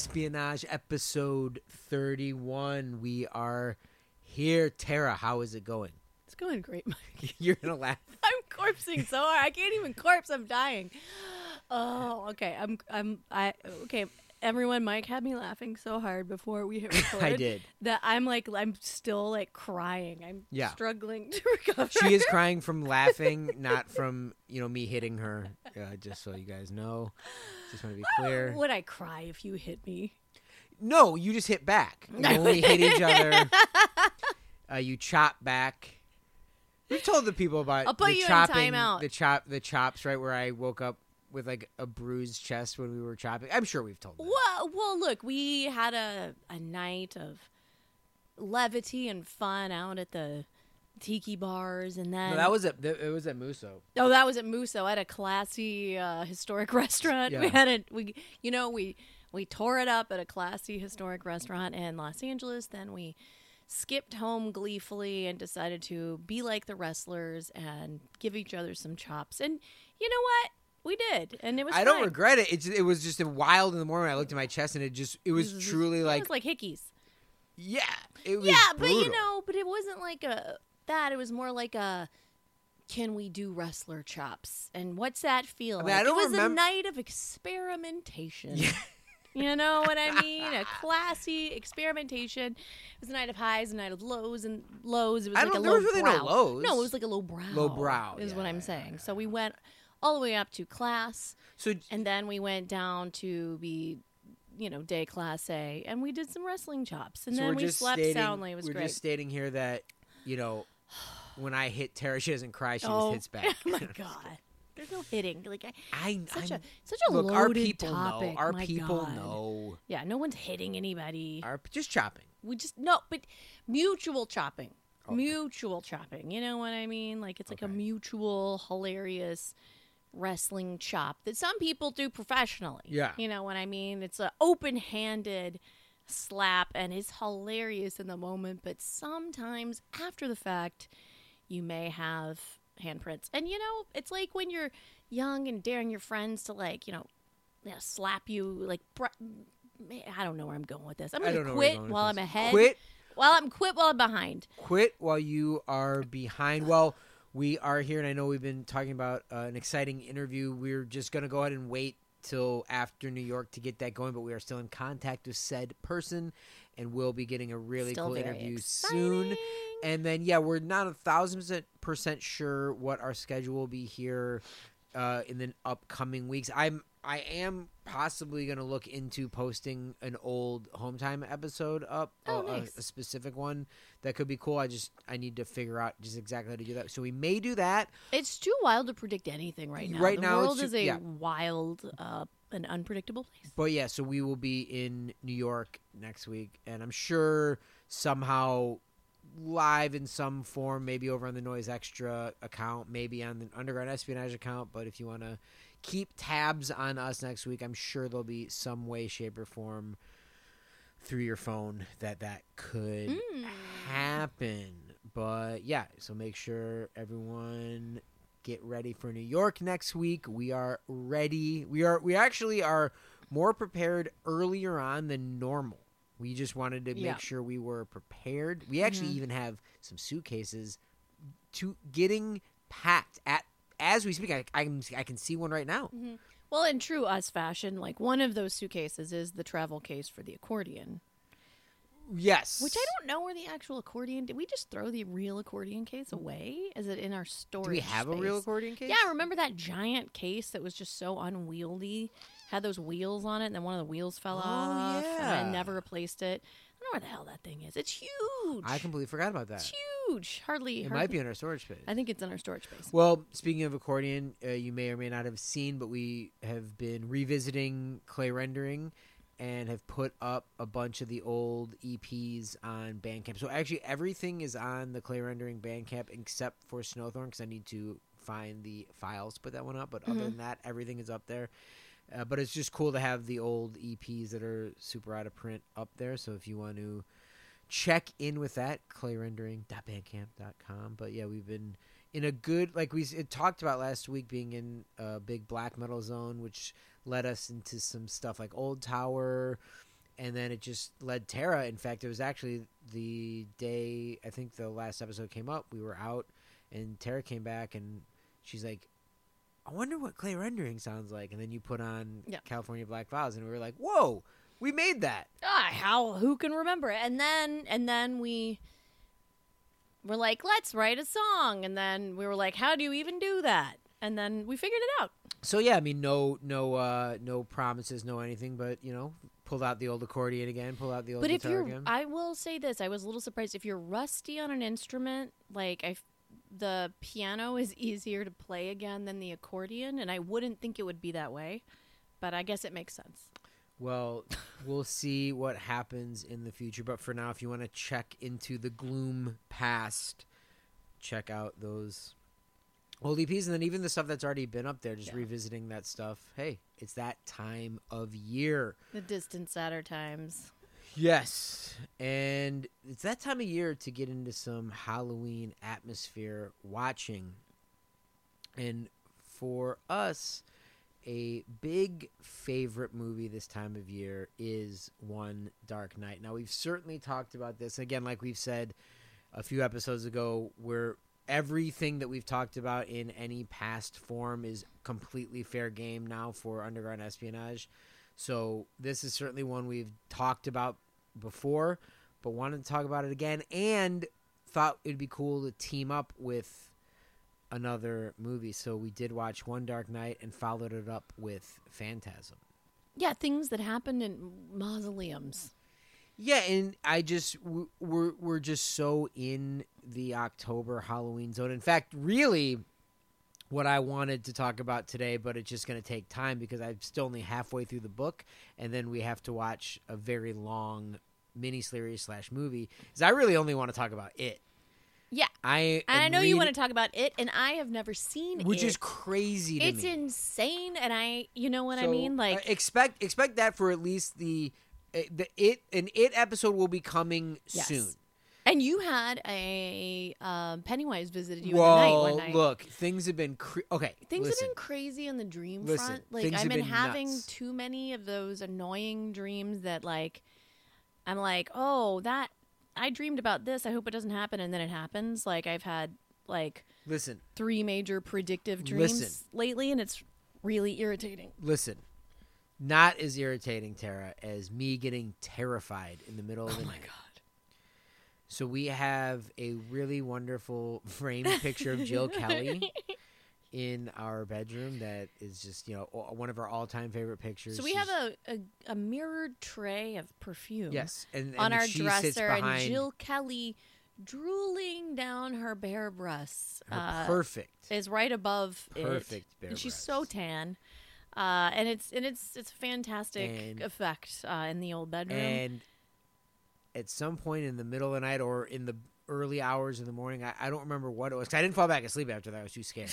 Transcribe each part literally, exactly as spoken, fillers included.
Espionage episode thirty-one. We are here. Tara, how is it going? It's going great, Mike. You're going to laugh. I'm corpsing so hard. I can't even corpse. I'm dying. Oh, okay. I'm, I'm, I, okay. Everyone, Mike had me laughing so hard before we hit record. I did. That I'm like, I'm still like crying. I'm Yeah. struggling to recover. She is crying from laughing, not from, you know, me hitting her. Uh, just so you guys know. Just want to be clear. Would I cry if you hit me? No, you just hit back. You know, when we hit each other, uh, you chop back. We've told the people about I'll put the you in chopping, timeout. the chop, the chops, right where I woke up with like a bruised chest when we were chopping. I'm sure we've told them. Well, well, look, we had a, a night of levity and fun out at the tiki bars, and then No, that was at it was at Musso. oh, that was at Musso at a classy uh, historic restaurant. Yeah. We had it. We, you know, we we tore it up at a classy historic restaurant in Los Angeles. Then we skipped home gleefully and decided to be like the wrestlers and give each other some chops. And you know what? We did, and it was. I don't fine. regret it. It just, it was just a wild in the morning. I looked at my chest and it just it was, It was truly it like, was like hickeys. yeah, it was Yeah, but you brutal. know, but it wasn't like a that. It was more like a, can we do wrestler chops? And what's that feel I mean, like? I don't it was remem- a night of experimentation. Yeah. You know what I mean? A classy experimentation. It was a night of highs, a night of lows, and lows. It was I like don't- a there low was really brow. no lows. No, it was like a low brow. Low brow, is yeah, what I'm yeah, saying. yeah. So we went all the way up to class, So and then we went down to be, you know, day class A, and we did some wrestling chops, and so then we're we just slept stating, soundly. It was we're great. just stating here that, you know, when I hit Tara, she doesn't cry. She Oh, just hits back. oh my god! There's no hitting. Like I, I, such I'm- a such a look, loaded our people topic. know. Our my people God. know. Yeah, no one's hitting anybody. Our just chopping. We just no, but mutual chopping, Okay. mutual chopping. You know what I mean? Like it's like a Okay. mutual, hilarious wrestling chop that some people do professionally. Yeah. you know what I mean? It's an open-handed slap, and it's hilarious in the moment, but sometimes after the fact, you may have handprints. And you know, it's like when you're young and daring your friends to like, you know, you know slap you like. Br- I don't know where I'm going with this. I'm I gonna don't know where you're quit going with while this. I'm ahead. Quit. While I'm quit while I'm behind. Quit while you are behind. Well, we are here, and I know we've been talking about uh, an exciting interview. We're just going to go ahead and wait till after New York to get that going, but we are still in contact with said person, and we'll be getting a really Still cool very interview exciting. soon. And then, yeah, we're not a thousand percent sure what our schedule will be here uh, in the upcoming weeks. I'm I am possibly going to look into posting an old Home Time episode up, Oh, a- a- nice. a specific one that could be cool. I just I need to figure out just exactly how to do that. So we may do that. It's too wild to predict anything right now. Right the now, it's world too- is a yeah. wild uh, and unpredictable place. But yeah, so we will be in New York next week, and I'm sure somehow live in some form, maybe over on the Noise Extra account, maybe on the Underground Espionage account. But if you want to keep tabs on us next week, I'm sure there'll be some way, shape, or form through your phone that that could Mm. happen. But yeah, so make sure everyone get ready for New York next week. We are ready. We are we actually are more prepared earlier on than normal. We just wanted to Yeah. make sure we were prepared. We actually Mhm. even have some suitcases to getting packed at as we speak. I, I can I can see one right now. Well, in true us fashion, like one of those suitcases is the travel case for the accordion, Yes, which I don't know where the actual accordion. Did we just throw the real accordion case away? Is it in our storage? Do we have a real space? accordion case? Yeah, remember that giant case that was just so unwieldy? Had those wheels on it, and then one of the wheels fell Oh, off, and I yeah. never replaced it. I don't know where the hell that thing is. It's huge. I completely forgot about that. It's huge. Hardly. It hardly might be in our storage space. I think it's in our storage space. Well, speaking of accordion, uh, you may or may not have seen, but we have been revisiting clay rendering and have put up a bunch of the old E Ps on Bandcamp. So actually, everything is on the clay rendering Bandcamp except for Snowthorn, because I need to find the files to put that one up. But other Mhm. than that, everything is up there. Uh, but it's just cool to have the old E Ps that are super out of print up there. So if you want to check in with that, clay rendering dot bandcamp dot com. But yeah, we've been in a good, like we it talked about last week, being in a big black metal zone, which led us into some stuff like Old Tower and then it just led Tara. In fact, it was actually the day I think the last episode came up. We were out, and Tara came back, and she's like, I wonder what clay rendering sounds like. And then you put on Yeah. California Black Files, and we were like, whoa, we made that. Ah, how who can remember it? And then and then we were like, let's write a song. And then we were like, how do you even do that? And then we figured it out. So yeah, I mean, no, no, uh, no promises, no anything, but you know, pulled out the old accordion again, pull out the old But if guitar you're, again. I will say this: I was a little surprised. If you're rusty on an instrument, like I, the piano is easier to play again than the accordion, and I wouldn't think it would be that way, but I guess it makes sense. Well, we'll see what happens in the future. But for now, if you want to check into the gloom past, check out those old E Ps, and then even the stuff that's already been up there, just Yeah. revisiting that stuff. Hey, it's that time of year. The distant sadder times. Yes, and it's that time of year to get into some Halloween atmosphere watching. And for us, a big favorite movie this time of year is One Dark Night. Now, we've certainly talked about this. Again, like we've said a few episodes ago, where everything that we've talked about in any past form is completely fair game now for Underground Espionage. So this is certainly one we've talked about before, but wanted to talk about it again, and thought it'd be cool to team up with another movie. So we did watch One Dark Night and followed it up with Phantasm. Yeah, things that happened in mausoleums. Yeah, and I just we're we're just so in the October Halloween zone. In fact, really, what I wanted to talk about today, but it's just going to take time because I'm still only halfway through the book, and then we have to watch a very long miniseries slash movie. Is I really only want to talk about it. Yeah, I and I am know you reading- want to talk about it, and I have never seen which it. is crazy to It's me. insane, and I, you know what I So, mean? Like, uh, expect expect that for at least the uh, the it an it episode will be coming Yes. soon. and you had a um, Pennywise visited you Well, in the night one night. look, things have been cre- okay. Things listen, have been crazy on the dream Listen, front. Like things I've have been, been having nuts. too many of those annoying dreams that like I'm like, oh, that I dreamed about this. I hope it doesn't happen, and then it happens. Like I've had like listen, three major predictive dreams Listen. lately, and it's really irritating. listen. Not as irritating, Tara, as me getting terrified in the middle of the Oh my night. god. So we have a really wonderful framed picture of Jill Kelly in our bedroom that is just, you know, o- one of our all-time favorite pictures. So we She's- have a, a, a mirrored tray of perfume yes, and, on and our she sits dresser, behind and Jill Kelly drooling down her bare breasts her uh, perfect, is right above it. perfect bare And she's breasts. so tan, uh, and it's and it's it's a fantastic And- effect uh, in the old bedroom. And at some point in the middle of the night or in the early hours of the morning, I, I don't remember what it was, 'cause I didn't fall back asleep after that. I was too scared.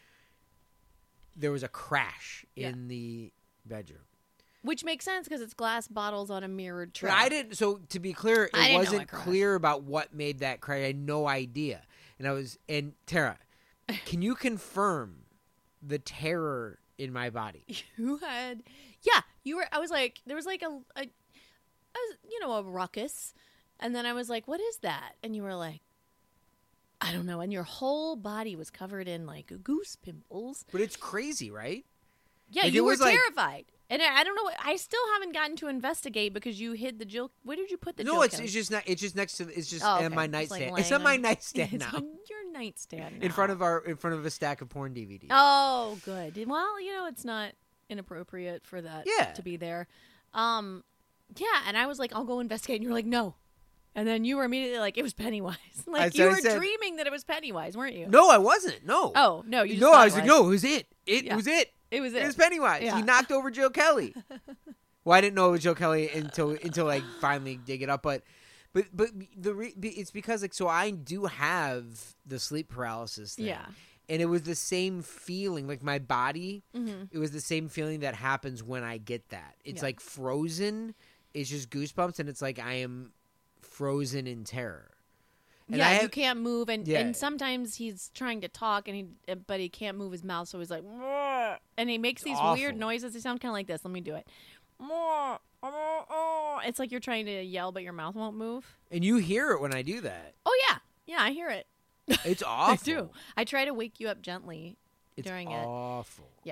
There was a crash Yeah. in the bedroom. Which makes sense because it's glass bottles on a mirrored tray. But I didn't. So to be clear, it I didn't know wasn't it crashed. clear about what made that crash. I had no idea. And I was. And Tara, can you confirm the terror in my body? You had, yeah, you were. I was like, there was like a, a, a, you know, a ruckus, and then I was like, what is that? And you were like, I don't know. And your whole body was covered in like goose pimples. But it's crazy, right? Yeah, Like, you it were was like- terrified. And I I don't know. what- I still haven't gotten to investigate because you hid the Jill. Where did you put the no, Jill it's Kelly? it's just not. It's just next to. It's just Oh, on okay. my It's, like, nightstand. It's laying on my on- nightstand It's now, on your nightstand in front now. of our in front of a stack of porn D V Ds. Oh, good. Well, you know, it's not inappropriate for that Yeah. to be there. Um, yeah, and I was like, I'll go investigate. And you were like, no. And then you were immediately like, it was Pennywise. Like, I you said- I were said- dreaming that it was Pennywise, weren't you? No, I wasn't. No. Oh, no. You just no, thought I it was like, no, it was it. It Yeah. was it. It was It it. was Pennywise. Yeah. He knocked over Jill Kelly. Well, I didn't know it was Jill Kelly until until I finally dig it up. But but but the re, it's because like so I do have the sleep paralysis thing. Yeah. And it was the same feeling, like my body. Mm-hmm. It was the same feeling that happens when I get that. It's Yeah. like frozen. It's just goosebumps, and it's like I am frozen in terror. And yeah, I you have- can't move, and, Yeah. and sometimes he's trying to talk, and he but he can't move his mouth, so he's like, "Mwah," and he makes these Awful. weird noises. They sound kind of like this. Let me do it. It's like you're trying to yell, but your mouth won't move. And you hear it when I do that. Oh yeah, yeah, I hear it. It's awful. I do. I try to wake you up gently It's during awful. it. Yeah.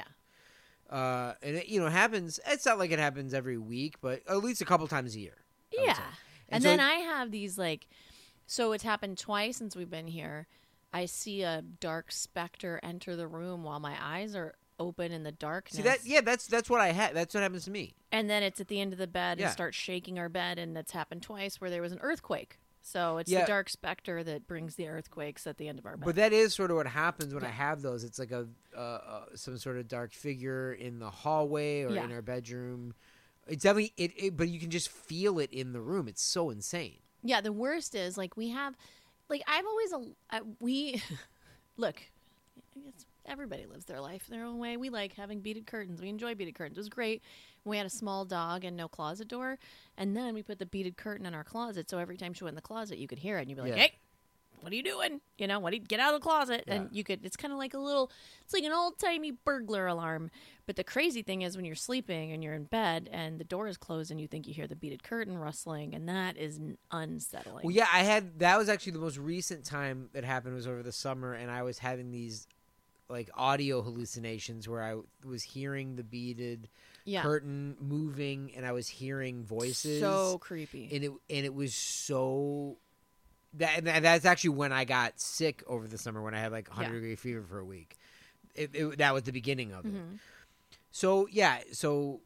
Uh, and it, you know, happens. It's not like it happens every week, but at least a couple times a year. I would Yeah. say. And, so then it- I have these like, so it's happened twice since we've been here. I see a dark specter enter the room while my eyes are open in the darkness. see that. Yeah, that's that's what I had. That's what happens to me. And then it's at the end of the bed Yeah. and starts shaking our bed, and that's happened twice where there was an earthquake. So it's Yeah. the dark specter that brings the earthquakes at the end of our bed. But that is sort of what happens when I Yeah. have those. It's like a uh, uh, some sort of dark figure in the hallway or Yeah. in our bedroom. It's definitely it, it, but you can just feel it in the room. It's so insane. Yeah, the worst is like we have, like I've always uh, we look. It's, everybody lives their life their own way. We like having beaded curtains. We enjoy beaded curtains. It was great. We had a small dog and no closet door, and then we put the beaded curtain in our closet. So every time she went in the closet, you could hear it, and you'd be like, Yeah. "Hey, what are you doing? You know, what? Do you, get out of the closet!" Yeah. And you could. It's kind of like a little. It's like an old timey burglar alarm. But the crazy thing is when you're sleeping and you're in bed and the door is closed and you think you hear the beaded curtain rustling, and that is n- unsettling. Well, yeah, I had that was actually the most recent time that happened was over the summer, and I was having these like audio hallucinations where I was hearing the beaded yeah. curtain moving, and I was hearing voices. So creepy. and it and it was so that and that's actually when I got sick over the summer when I had like one hundred Yeah. degree fever for a week. It, it, that was the beginning of it. Mhm. So yeah, so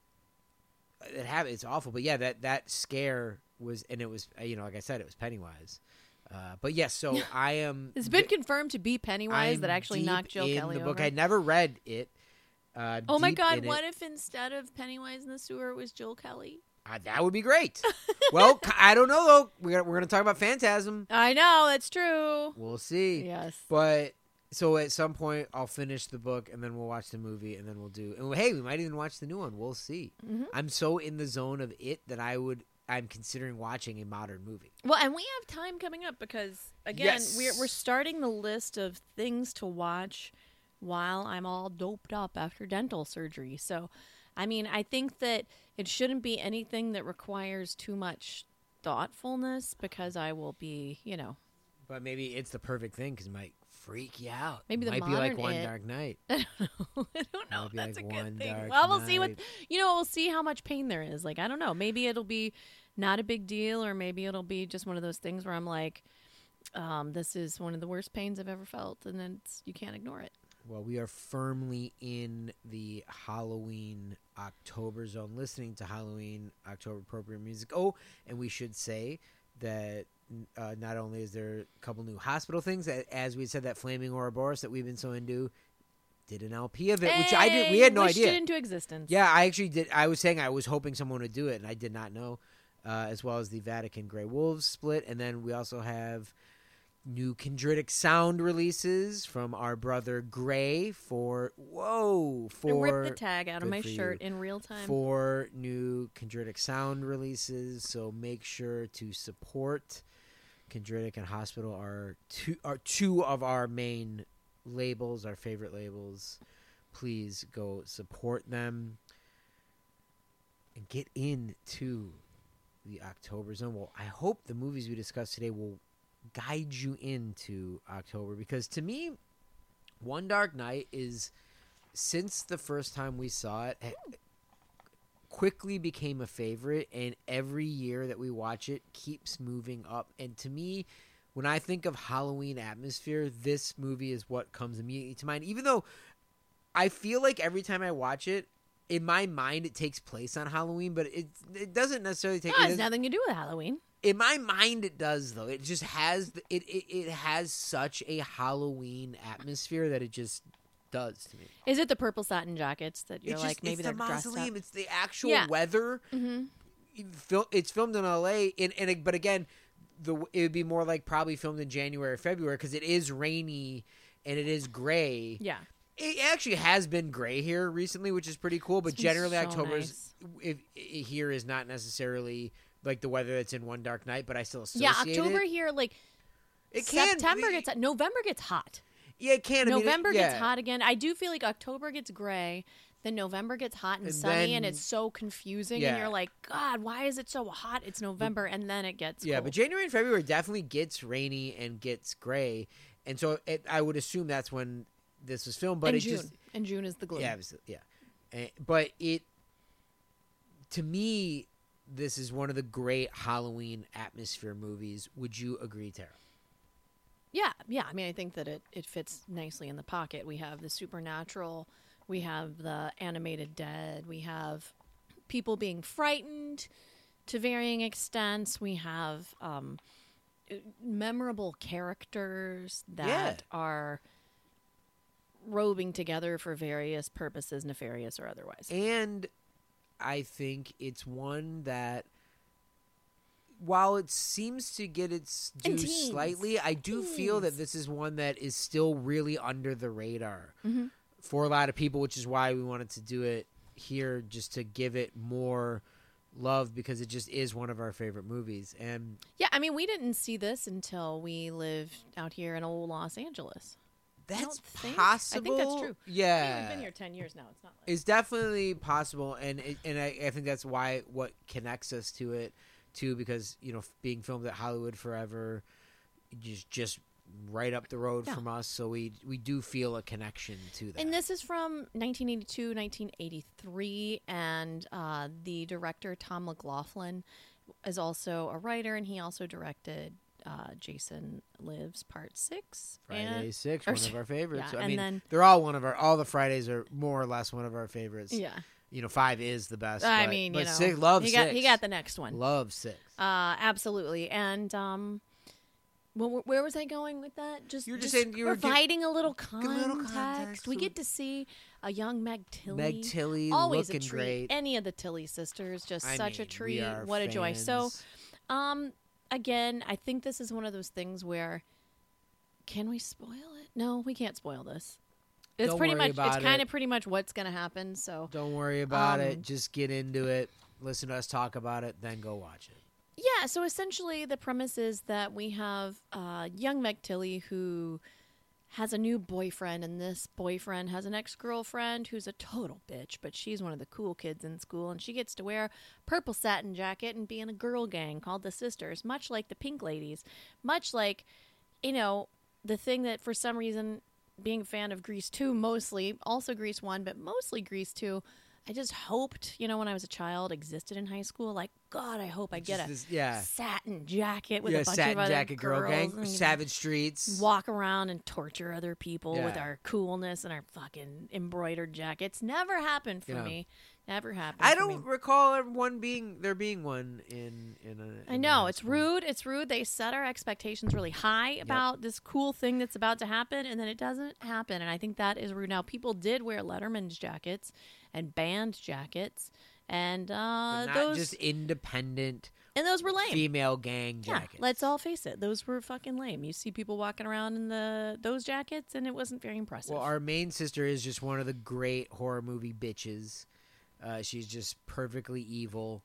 it happened. It's awful, but yeah, that that scare was, and it was you know like I said, it was Pennywise. Uh, but yes, so I am. It's been confirmed to be Pennywise I'm that actually deep knocked Jill in Kelly the book. over. I never read it. Uh, Oh my deep God! in What it. if instead of Pennywise in the sewer, it was Jill Kelly? Uh, that would be great. Well, I don't know though. We're we're gonna talk about Phantasm. I know that's true. We'll see. Yes. But so at some point I'll finish the book and then we'll watch the movie and then we'll do. And hey, we might even watch the new one. We'll see. Mhm. I'm so in the zone of it that I would. I'm considering watching a modern movie. Well, and we have time coming up because again, Yes. we're we're starting the list of things to watch while I'm all doped up after dental surgery. So, I mean, I think that it shouldn't be anything that requires too much thoughtfulness because I will be, you know, But maybe it's the perfect thing because it might freak you out. Maybe it the might be like modern One It- Dark Night. I don't know. I don't know Might if be that's like a One good thing. Dark Well, we'll see what Night. you know. We'll see how much pain there is. Like I don't know. Maybe it'll be not a big deal, or maybe it'll be just one of those things where I'm like, um, "This is one of the worst pains I've ever felt," and then it's, you can't ignore it. Well, we are firmly in the Halloween October zone, listening to Halloween October appropriate music. Oh, and we should say that uh, not only is there a couple new hospital things, a- as we said, that Flaming Ouroboros that we've been so into did an L P of it, which I did. We Hey, had no wished idea. it into existence. Yeah, I actually did. I was saying I was hoping someone would do it, and I did not know. Uh, as well as the Vatican Grey Wolves split, and then we also have new Chondritic sound releases from our brother Gray for whoa I for ripped the tag out of good my for shirt you. in real time. four new Chondritic sound releases. So make sure to support Chondritic and Hospital are two are two of our main labels, our favorite labels. Please go support them and get into the October zone. Well, I hope the movies we discussed today will guide you into October, because to me, One Dark Night is, since the first time we saw it, quickly became a favorite, and every year that we watch it keeps moving up. And to me, when I think of Halloween atmosphere, this movie is what comes immediately to mind, even though I feel like every time I watch it, in my mind, it takes place on Halloween, but it it doesn't necessarily take. No, it it has doesn't- nothing to do with Halloween. in my mind, it does though. It just has the- it, it it has such a Halloween atmosphere that it just does to me. Is it the purple satin jackets that you're It's like just, maybe it's they're the dressed up? mausoleum. It's the actual Yeah. weather. Mm-hmm. Fil- It's filmed in L A, and, and it- but again, the it would be more like probably filmed in January or February because it is rainy and it is gray. Yeah. It actually has been gray here recently, which is pretty cool. But It's been generally, so October's if, if here is not necessarily like the weather that's in One Dark Night, but I still associate Yeah, October it. here, like It can September be- gets November gets hot. Yeah, it can. I mean, it- November yeah. gets hot again. I do feel like October gets gray. Then November gets hot and, And sunny, then- and it's so confusing. Yeah. And you're like, God, why is it so hot? It's November, and then it gets Yeah, cold. but January and February definitely gets rainy and gets gray, and so it, I would assume that's when this was filmed. But and it June. just and June is the gloom. yeah, obviously, yeah. Eh, but it to me, this is one of the great Halloween atmosphere movies. Would you agree, Tara? Yeah, yeah. I mean, I think that it, it fits nicely in the pocket. We have the supernatural, we have the animated dead, we have people being frightened to varying extents. We have um, memorable characters that Yeah. are roving together for various purposes, nefarious or otherwise. And I think it's one that, while it seems to get its due And teens. slightly, I do feel that Teens. this is one that is still really under the radar Mm-hmm. for a lot of people, which is why we wanted to do it here, just to give it more love, because it just is one of our favorite movies. And Yeah, I mean, we didn't see this until we lived out here in old Los Angeles. that's don't think- I possible. think that's true. I Yeah, mean, we've been here ten years now. It's not like... it's definitely possible, and it, and I, I think that's why what connects us to it too, because you know, being filmed at Hollywood Forever, just just right up the road Yeah. from us, so we we do feel a connection to that. And this is from nineteen eighty-two, nineteen eighty-three, and uh, the director, Tom McLaughlin, is also a writer, and he also directed uh, Jason Lives Part six. Friday and, Six, or one of our favorites. yeah, I and mean, then- they're all one of our. All the Fridays are more or less one of our favorites. Yeah. You know, five is the best. I but, mean, but you know, six, love he six. got, he got the next one. love six. Uh, absolutely. And um, wh- where was I going with that? Just, You were just just saying you were gi- providing a little a context. little context. We get to see a young Meg Tilly. Meg Tilly Always looking a treat. great. Any of the Tilly sisters, just I such mean, a treat. we are What a joy. So, fans. um, again, I think this is one of those things where, can we spoil it? No, we can't spoil this. It's Don't pretty worry much. about It's kind it. of pretty much what's going to happen. So, Don't worry about Um, it. Just get into it. Listen to us talk about it, then go watch it. yeah. So essentially, the premise is that we have uh, young Meg Tilly who has a new boyfriend, and this boyfriend has an ex-girlfriend who's a total bitch, but she's one of the cool kids in school, and she gets to wear a purple satin jacket and be in a girl gang called the Sisters, much like the Pink Ladies, much like, you know, the thing that for some reason, being a fan of Grease two mostly, also Grease one, but mostly Grease two, I just hoped, you know, when I was a child, existed in high school. Like, God, I hope I get Just a this- yeah. satin jacket with yeah, a bunch satin of other jacket girl girls gang, and, you know, Savage Streets. walk around and torture other people with Yeah. our coolness and our fucking embroidered jackets. Never happened for Yeah. me. Never happened. I for don't me. recall one being there being one in in a. I in know high it's school. rude. It's rude. They set our expectations really high about this cool thing that's about to happen, and then it doesn't happen. And I think that is rude. Now, people did wear Letterman's jackets and band jackets, and But uh, not those just independent and those were lame. female gang Yeah, jackets. let's all face it; those were fucking lame. You see people walking around in the those jackets, and it wasn't very impressive. Well, our main sister is just one of the great horror movie bitches. Uh, she's just perfectly evil,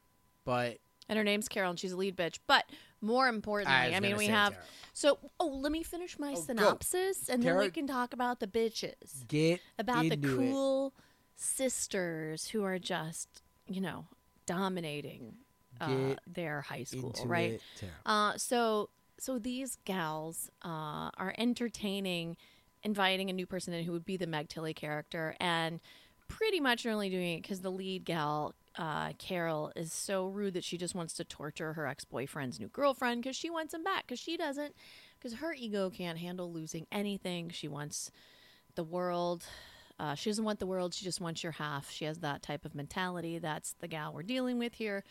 but and her name's Carol, and she's a lead bitch. But more importantly, I, I, was mean, gonna we say have. Tara, So, oh, let me finish my Oh, go. synopsis, and then Tara- we can talk about the bitches. get About the into it. cool sisters who are just, you know, dominating uh, Get their high school, into right? it, Tara. Uh, so, so these gals uh, are entertaining, inviting a new person in who would be the Meg Tilly character, and pretty much are only doing it because the lead gal, uh, Carol, is so rude that she just wants to torture her ex-boyfriend's new girlfriend because she wants him back, because she doesn't, because her ego can't handle losing anything. She wants the world. Uh, she doesn't want the world. She just wants your half. She has that type of mentality. That's the gal we're dealing with here.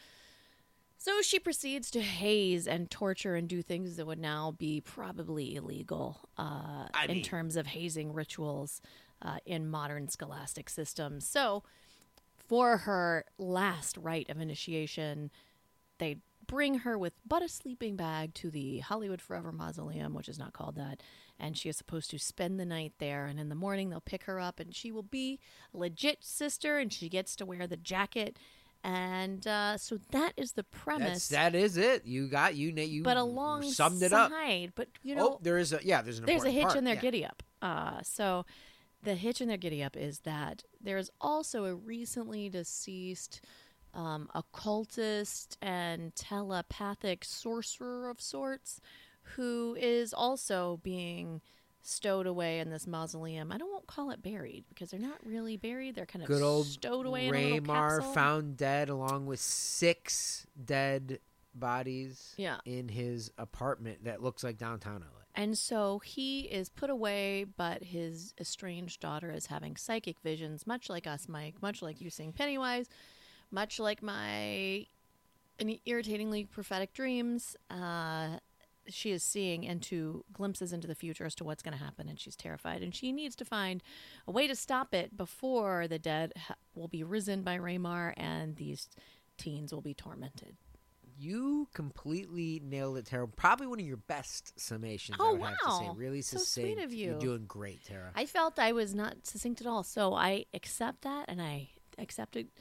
So she proceeds to haze and torture and do things that would now be probably illegal uh, I in mean- terms of hazing rituals uh, in modern scholastic systems. So for her last rite of initiation, they bring her with but a sleeping bag to the Hollywood Forever Mausoleum, which is not called that, and she is supposed to spend the night there, and in the morning they'll pick her up, and she will be a legit sister, and she gets to wear the jacket, and uh, so that is the That's, premise. that is it. You got you. na- You but alongside, summed it up. but you know, Oh, there is a yeah. There's an there's a important hitch part. in their yeah. giddy up. Uh, so the hitch in their giddy up is that there is also a recently deceased um, occultist and telepathic sorcerer of sorts who is also being stowed away in this mausoleum. I don't won't call it buried because they're not really buried. They're kind of Good old stowed away in a little Raymar capsule. found dead along with six dead bodies Yeah. in his apartment that looks like downtown L A. And so he is put away, but his estranged daughter is having psychic visions, much like us, Mike, much like you seeing Pennywise, much like my irritatingly prophetic dreams. Uh, she is seeing into glimpses into the future as to what's going to happen, and she's terrified. And she needs to find a way to stop it before the dead ha- will be risen by Raymar and these teens will be tormented. You completely nailed it, Tara. Probably one of your best summations, Oh, I would have to say. wow. Really So succinct. sweet of you. You're doing great, Tara. I felt I was not succinct at all, so I accept that, and I accept it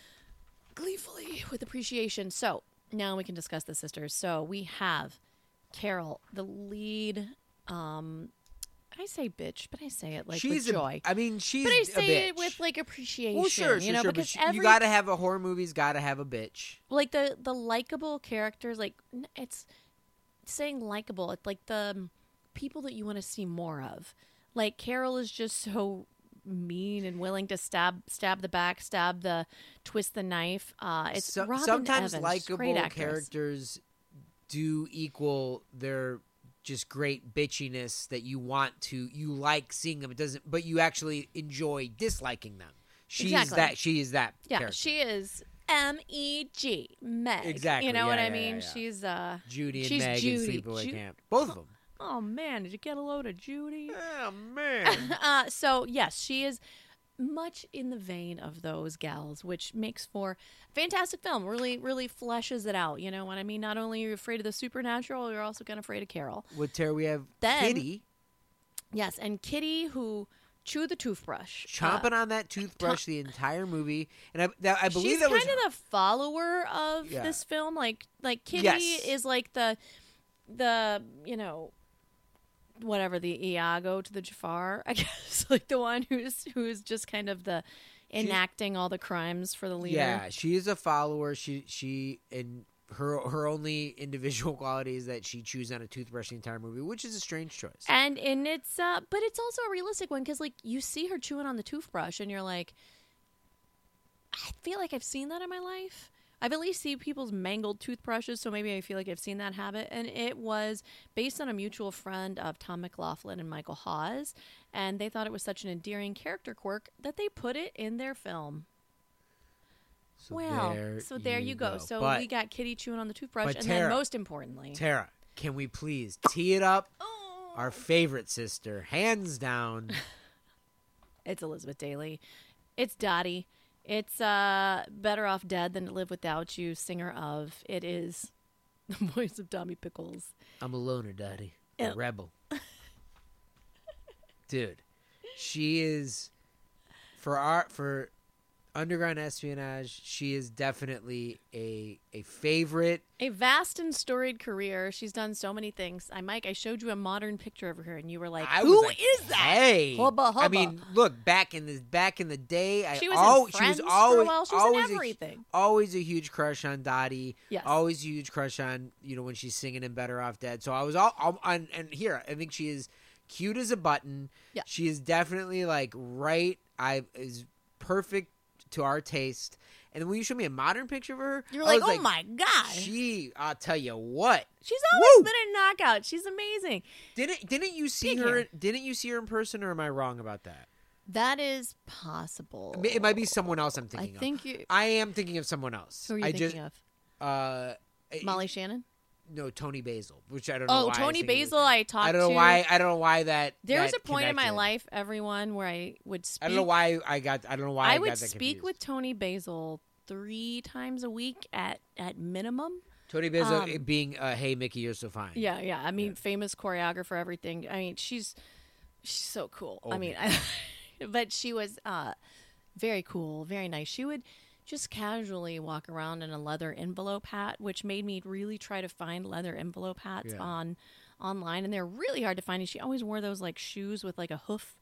gleefully with appreciation. So now we can discuss the sisters. So we have Carol, the lead. Um, I say bitch, but I say it like she's with joy. A, I mean, she's but I a say bitch. it with like appreciation. well, sure, you sure, know, sure. But because she- every you got to have a horror movie's got to have a bitch. like the the likable characters, like n- it's saying likable. It's like the um, people that you want to see more of. Like Carol is just so mean and willing to stab stab the back, stab the twist the knife. Uh, it's So- Robin sometimes Evans, she's a great likable actress. characters do equal their just great bitchiness that you want to you like seeing them. It doesn't, but you actually enjoy disliking them. She's Exactly. that. She is that. Yeah, character. she is M E G Meg. Exactly, You know yeah, what I yeah, mean? yeah, yeah. She's uh. Judy and she's Meg Judy. in Sleepaway Ju- Camp. Both of them. Oh man, did you get a load of Judy? Oh man. Uh, so yes, she is much in the vein of those gals, which makes for a fantastic film. Really, really fleshes it out. You know what I mean? Not only are you afraid of the supernatural, you're also kind of afraid of Carol. With Tara, we have Then- Kitty Yes, and Kitty who chewed the toothbrush, chomping Uh, on that toothbrush the entire movie, and I, that, I believe she's that was kind of the follower of Yeah. this film. Like, like Kitty Yes. is like the, the you know, whatever the Iago to the Jafar, I guess, like the one who's who is just kind of the enacting all the crimes for the leader. yeah. She is a follower. She she and her her only individual quality is that she chews on a toothbrush the entire movie, which is a strange choice. And and it's uh, but it's also a realistic one because like you see her chewing on the toothbrush and you're like, I feel like I've seen that in my life. I've at least seen people's mangled toothbrushes, so maybe I feel like I've seen that habit. And it was based on a mutual friend of Tom McLaughlin and Michael Hawes, and they thought it was such an endearing character quirk that they put it in their film. So Well, there so there you go. So But, we got Kitty chewing on the toothbrush, but and Tara- then most importantly, Tara, can we please tee it up? oh, Our favorite sister, hands down. it's Elizabeth Daily. It's Dottie. It's uh, Better Off Dead Than to Live Without You, singer of. It is the voice of Tommy Pickles. I'm a loner, daddy. A Yeah. rebel. Dude, she is for our for underground espionage, she is definitely a a favorite. A vast and storied career. She's done so many things. I, Mike, I showed you a modern picture of her, and you were like, I "Who was like, is that?" Hey, Hubba, I hubba. mean, look back in the back in the day. I She was al- in she Friends was always for a while. She was always in a- everything. always a huge crush on Dottie. Yes. Always a huge crush on, you know, when she's singing in Better Off Dead. So I was all, all on, and here, I think she is cute as a button. Yeah. She is definitely like right. I is perfect to our taste. And then when you show me a modern picture of her, You're I like, was "Oh my god, she, I'll tell you what. she's always Woo! been a knockout. She's amazing." Didn't, didn't you see Big her, hair. didn't you see her in person, or am I wrong about that? That is possible. It may- It might be someone else I'm I thinking think of. you. I am thinking of someone else. Who are you I thinking just, of? uh, Molly Shannon. No, Tony Basil, which I don't know. Oh, why I Tony think it was- Basil. I talked I don't know to. why. I don't know why that. There was that a point in my connected. life, everyone, where I would speak. I don't know why I got. I don't know why I, I would got that speak confused. with Tony Basil three times a week at at minimum. Tony Basil um, being, uh, "Hey Mickey, you're so fine." Yeah, yeah. I mean, Yeah. famous choreographer, everything. I mean, she's she's so cool. Oh, I mean, I, but she was uh, very cool, very nice. She would just casually walk around in a leather envelope hat, which made me really try to find leather envelope hats Yeah. on online, and they're really hard to find. And she always wore those like shoes with like a hoof,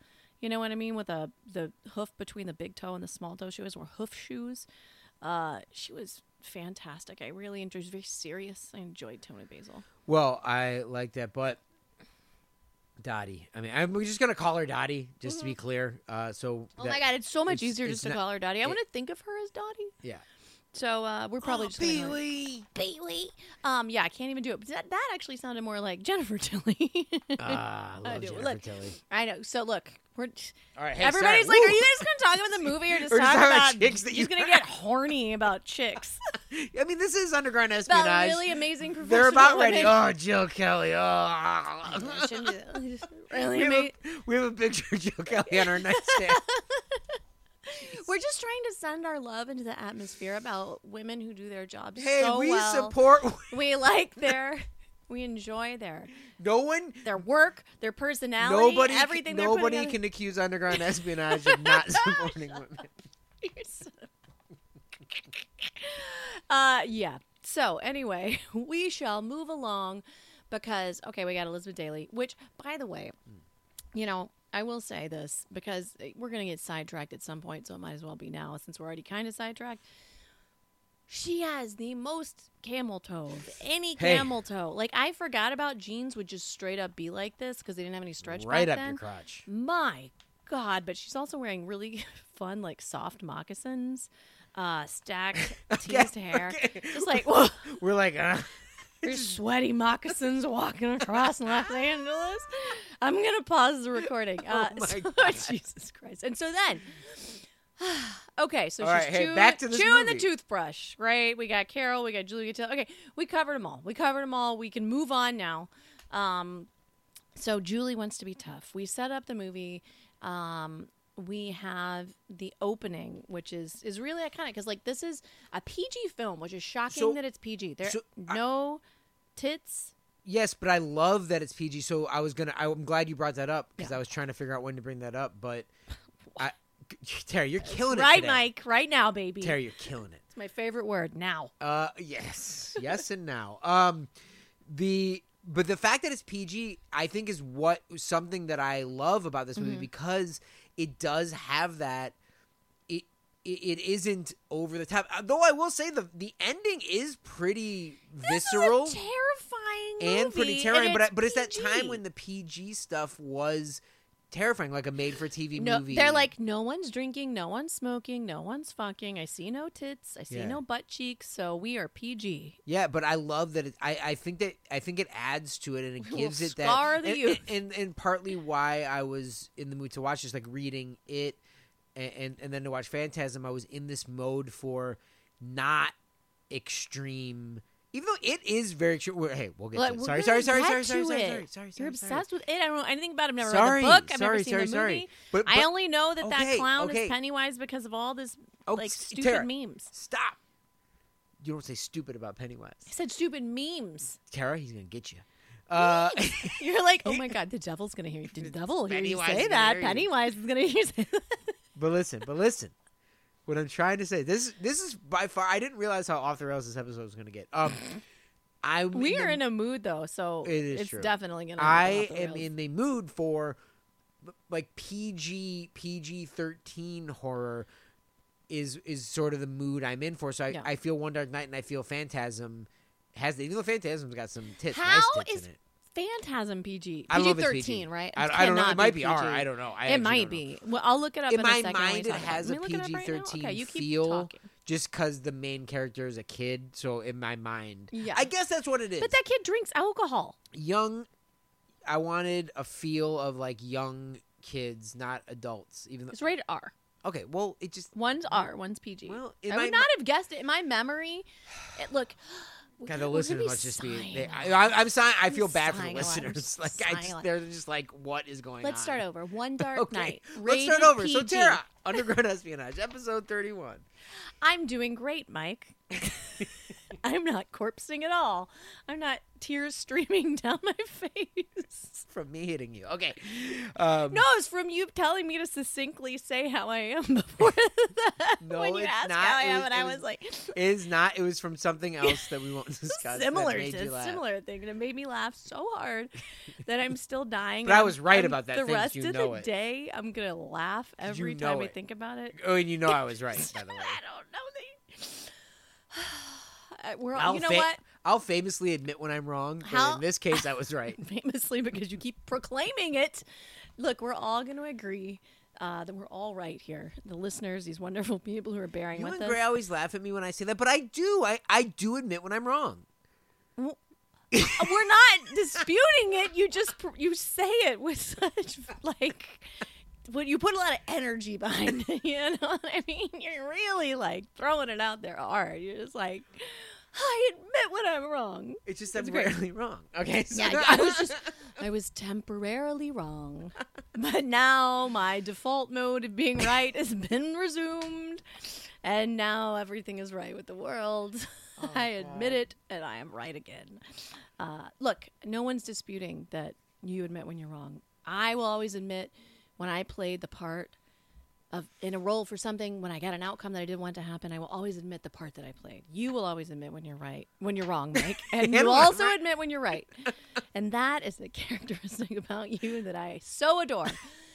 You know what I mean? With a the hoof between the big toe and the small toe. She was wore hoof shoes. Uh, she was fantastic. I really enjoyed. She was very serious. I enjoyed Toni Basil. Well, I like that, but Dottie. I mean, I'm, we're just gonna call her Dottie, just mm-hmm. to be clear. Uh, so. Oh that, my God, it's so much it's, easier it's just to not, call her Dottie. I it, want to think of her as Dottie. Yeah. So uh, we're probably oh, just Pee-wee. Pee-wee. Um, yeah, I can't even do it. But that, that actually sounded more like Jennifer Tilly. Ah, I love Jennifer look, Tilly. I know. So look, we're all right. Hey, everybody's sorry. like, Woo. "Are you guys going to talk about the movie or just or talk just about chicks that you're you going to get horny about chicks?" I mean, this is underground espionage. About really amazing professional They're about women. ready. Oh, Jill Kelly. Oh, really we, have amazing. a, we have a picture of Jill Kelly on our nightstand. We're just trying to send our love into the atmosphere about women who do their jobs Hey, so we well. support. We like their, we enjoy their, no one, their work, their personality, nobody, everything. Can, they're nobody putting can accuse underground espionage of not supporting women. uh, yeah. So anyway, we shall move along because okay, we got Elizabeth Daily, which, by the way, you know. I will say this because we're going to get sidetracked at some point, so it might as well be now since we're already kind of sidetracked. She has the most camel toe of any hey. camel toe. Like, I forgot about jeans would just straight up be like this because they didn't have any stretch right back up then. your crotch. My God, but she's also wearing really fun, like, soft moccasins, uh, stacked, okay, teased hair. Okay. Just like, whoa. We're like, uh. There's sweaty moccasins walking across Los Angeles. I'm going to pause the recording. Uh, oh, my so, God. Jesus Christ. And so then, okay, so all she's right, hey, chewing, back to this chewing movie. the toothbrush, right? We got Carol, we got Julie, we got Taylor. Okay, we covered them all. We covered them all. We can move on now. Um, so Julie wants to be tough. We set up the movie. Um, we have the opening, which is, is really iconic because, like, this is a P G film, which is shocking so, that it's P G. There so, no tits. Yes, but I love that it's P G. So I was gonna. I'm glad you brought that up because Yeah. I was trying to figure out when to bring that up. But I, Terry, you're killing it Right, today. Mike. Right now, baby. Terry, you're killing it. It's my favorite word. Now. Uh, yes, yes, and now. Um, the but the fact that it's P G, I think, is what something that I love about this movie Mm-hmm. because it does have that. It it, it isn't over the top. Though I will say the the ending is pretty visceral. This is a terrifying movie, and pretty terrifying, and but it's I, but it's that P G. time when the P G stuff was terrifying, like a made-for-T V no, movie. they're like, no one's drinking, no one's smoking, no one's fucking. I see no tits, I see Yeah. no butt cheeks, so we are P G. yeah, but I love that. It, I I think that I think it adds to it and it Will gives it that. scar the and, youth. and, and and partly why I was in the mood to watch this, like reading it, and and, and then to watch Phantasm, I was in this mode for not extreme. Even though it is very true. Hey, we'll get Like, to it. we're Sorry, gonna sorry, sorry, get sorry, to sorry, sorry, it. sorry, sorry, You're sorry. obsessed with it. I don't know anything about it. I've never Sorry, read the book. I've sorry, never seen sorry, the sorry. movie. But, but I only know that okay, that clown okay. is Pennywise because of all this Oh, like s- stupid Tara, memes. Stop. You don't say stupid about Pennywise. I said stupid memes. Tara, he's gonna get you. Uh, You're like, oh my God, the devil's gonna hear you. The devil will hear you Pennywise say is gonna that. hear you. Pennywise is gonna hear you say that. but listen, but listen. What I'm trying to say, this this is by far. I didn't realize how off the rails this episode was gonna get. Um, I We are in a mood though, so It is it's true. definitely gonna. I go off the am rails. in the mood for like P G P G thirteen horror. Is is sort of the mood I'm in for. So I, Yeah. I feel One Dark Night and I feel Phantasm has even though Phantasm's got some tits, How nice tits is in it. Phantasm P G? I don't know P G if it's P G. thirteen, right? I, I don't know. cannot It might be P G. R. I don't know. I It actually might don't know. be. Well, I'll look it up In in, my a second. when we mind, it talk about has Let a me look it up P G right now. thirteen Okay, you keep feel. talking. Just because the main character is a kid, so in my mind, Yeah. I guess that's what it is. But that kid drinks alcohol. young, I wanted a feel of like young kids, not adults. Even though, It's rated R. okay, well, it just One's R, one's P G. well, in I my would not have guessed it. In my memory, it, look. we God, gotta- the we're listeners gonna must just be. sighing They, a I, lot. I, I'm sorry. I I'm feel bad for the sighing a lot. I'm listeners. Like I, sighing a just, lot. they're just like, what is going Let's on? start over. One Dark Okay, Night. let's start rated over. So P G. Tara, Underground Espionage, episode thirty-one. I'm doing great, Mike. I'm not corpsing at all. I'm not tears streaming down my face. From me hitting you. Okay. Um, No, it's from you telling me to succinctly say how I am before that. No, when you it's asked not. how I It am, was- and it I was- was like, It is not. It was from something else that we won't discuss. Similar that made to you laugh. similar thing, and it made me laugh so hard that I'm still dying. But I and was right I'm- about that The thing, rest you of know the it. day, I'm gonna laugh every you time know I it. think about it. Oh, and you know I was right, by the way. I don't know the. We're all, I'll you know fa- what? I'll famously admit when I'm wrong, but How- in this case, I was right. Famously, because you keep proclaiming it. Look, we're all going to agree uh, that we're all right here. The listeners, these wonderful people who are bearing You with and us. Gray always laugh at me when I say that, but I do. I, I do admit when I'm wrong. We're not disputing it. You just pr- you say it with such like when you put a lot of energy behind it. You know what I mean? You're really like throwing it out there hard. You're just like, I admit when I'm wrong. It's just It's I'm great. rarely wrong. Okay, so Yeah, I was just I was temporarily wrong, but now my default mode of being right has been resumed, and now everything is right with the world. Oh, I admit God. it, and I am right again. Uh, look, no one's disputing that you admit when you're wrong. I will always admit when I played the part of in a role for something, when I got an outcome that I didn't want to happen, I will always admit the part that I played. You will always admit when you're right, when you're wrong, Mike, and And you will when I'm also right. admit when you're right. And that is the characteristic about you that I so adore.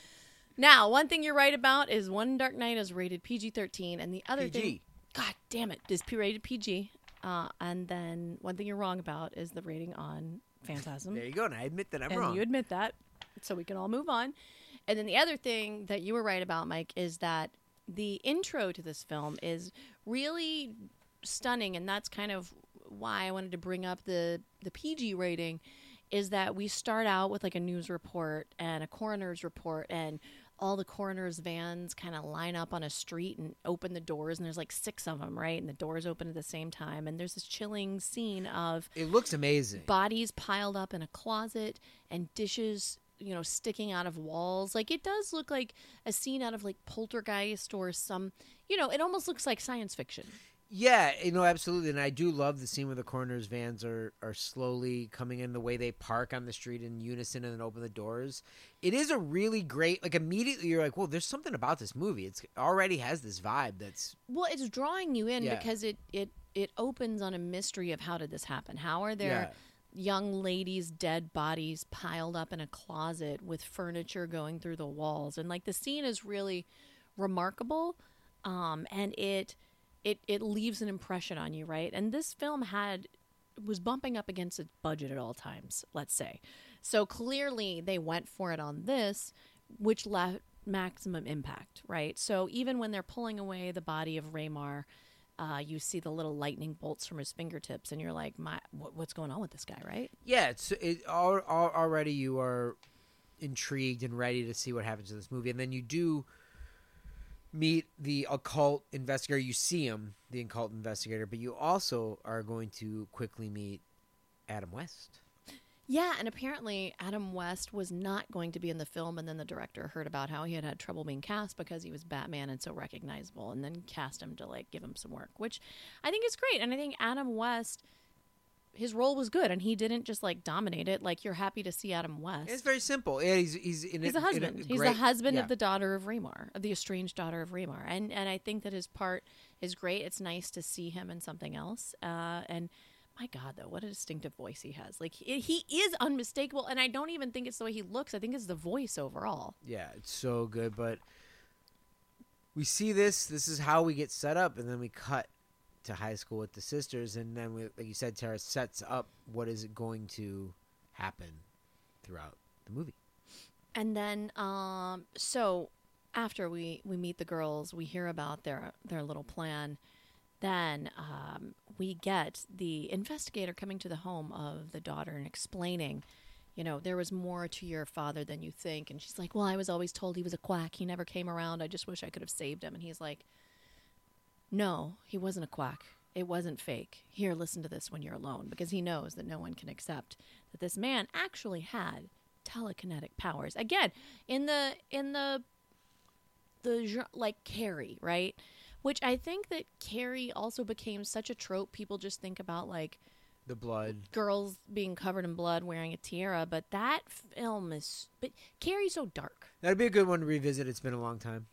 Now, one thing you're right about is One Dark Knight is rated P G thirteen, and the other P G. thing, God damn it, is P- rated P G. Uh, and then one thing you're wrong about is the rating on Phantasm. There you go, and I admit that I'm and wrong. you admit that, so we can all move on. And then the other thing that you were right about, Mike, is that the intro to this film is really stunning, and that's kind of why I wanted to bring up the the P G rating. Is that we start out with like a news report and a coroner's report, and all the coroner's vans kind of line up on a street and open the doors, and there's like six of them, right? And the doors open at the same time, and there's this chilling scene of It looks amazing. bodies piled up in a closet and dishes, you know, sticking out of walls. Like, it does look like a scene out of like Poltergeist or some, you know, it almost looks like science fiction. Yeah, you know, absolutely. And I do love the scene where the coroner's vans are, are slowly coming in, the way they park on the street in unison and then open the doors. It is a really great, like, immediately you're like, well, there's something about this movie. It's already has this vibe that's, Well, it's drawing you in Yeah. because it, it, it opens on a mystery of how did this happen? How are there young ladies' dead bodies piled up in a closet with furniture going through the walls? And like the scene is really remarkable, um, and it it it leaves an impression on you, right? And this film had was bumping up against its budget at all times, let's say. So clearly they went for it on this, which left maximum impact, right? So even when they're pulling away the body of Raymar, uh, you see the little lightning bolts from his fingertips, and you're like, "My, what, what's going on with this guy?" Right? yeah, it's it, al- al- already you are intrigued and ready to see what happens in this movie. And then you do meet the occult investigator. You see him, the occult investigator, but you also are going to quickly meet Adam West. Yeah, and apparently Adam West was not going to be in the film, and then the director heard about how he had had trouble being cast because he was Batman and so recognizable, and then cast him to like give him some work, which I think is great. And I think Adam West, his role was good, and he didn't just like dominate it. Like, you're happy to see Adam West. It's very simple. Yeah, he's he's in He's a, a husband. in a He's great- the husband yeah. of the daughter of Raymar, of the estranged daughter of Raymar, and and I think that his part is great. It's nice to see him in something else. Uh, and my God, though, what a distinctive voice he has! Like, he, he is unmistakable, and I don't even think it's the way he looks. I think it's the voice overall. Yeah, it's so good. But we see this. This is how we get set up, and then we cut to high school with the sisters, and then we, like you said, Tara sets up what is going to happen throughout the movie. And then, um, so after we, we meet the girls, we hear about their their little plan. Then um, we get the investigator coming to the home of the daughter and explaining, you know, there was more to your father than you think. And she's like, well, I was always told he was a quack. He never came around. I just wish I could have saved him. And he's like, no, he wasn't a quack. It wasn't fake. Here, listen to this when you're alone, because he knows that no one can accept that this man actually had telekinetic powers. Again, in the in the the gen- like Carrie, right? Which I think that Carrie also became such a trope. People just think about like The blood. girls being covered in blood wearing a tiara, but that film is but Carrie's so dark. That'd be a good one to revisit. It's been a long time.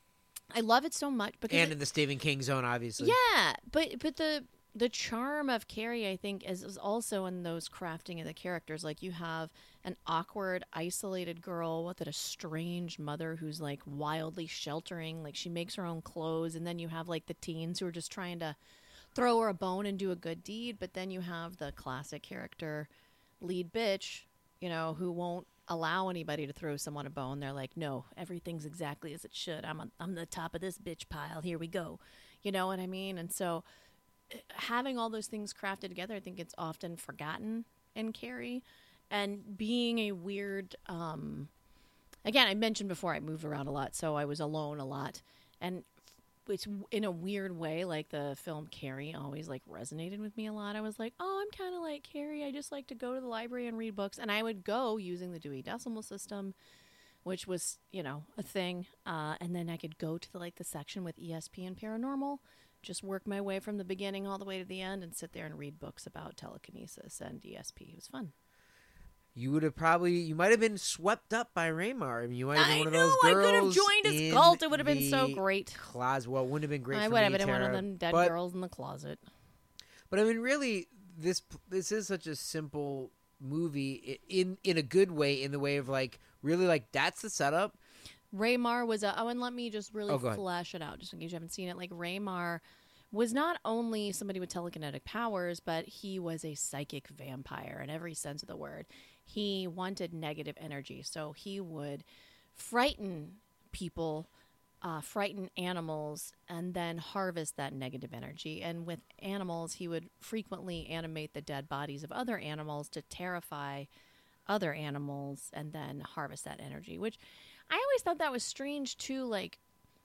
I love it so much because and it, in the Stephen King zone, obviously. yeah, but but the the charm of Carrie, I think, is, is also in those crafting of the characters. Like you have an awkward, isolated girl with an estranged mother who's like wildly sheltering. Like she makes her own clothes, and then you have like the teens who are just trying to throw her a bone and do a good deed. But then you have the classic character, lead bitch, you know, who won't allow anybody to throw someone a bone. They're like, no, everything's exactly as it should. I'm on, I'm the top of this bitch pile. Here we go. You know what I mean? And so having all those things crafted together, I think it's often forgotten in Carrie. And being a weird, um, again, I mentioned before I moved around a lot, so I was alone a lot. And it's in a weird way, like the film Carrie always like resonated with me a lot. I was like, oh, I'm kind of like Carrie. I just like to go to the library and read books. And I would go using the Dewey Decimal System, which was, you know, a thing. Uh, and then I could go to the, like the section with E S P and paranormal, just work my way from the beginning all the way to the end and sit there and read books about telekinesis and E S P. It was fun. You would have probably, you might have been swept up by Raymar. I mean, you might have been I one of know, those I girls. could have joined his in cult. It would have been so the great. Closet. Well, it wouldn't have been great I for would have me, been one of Tara, them dead but, girls in the closet. But I mean, really, this this is such a simple movie in in a good way, in the way of like, really, like, that's the setup. Raymar was a, oh, and let me just really Oh, go ahead. flesh it out, just in case you haven't seen it. Like, Raymar was not only somebody with telekinetic powers, but he was a psychic vampire in every sense of the word. He wanted negative energy, so he would frighten people, uh, frighten animals, and then harvest that negative energy. And with animals, he would frequently animate the dead bodies of other animals to terrify other animals and then harvest that energy, which I always thought that was strange too. Like,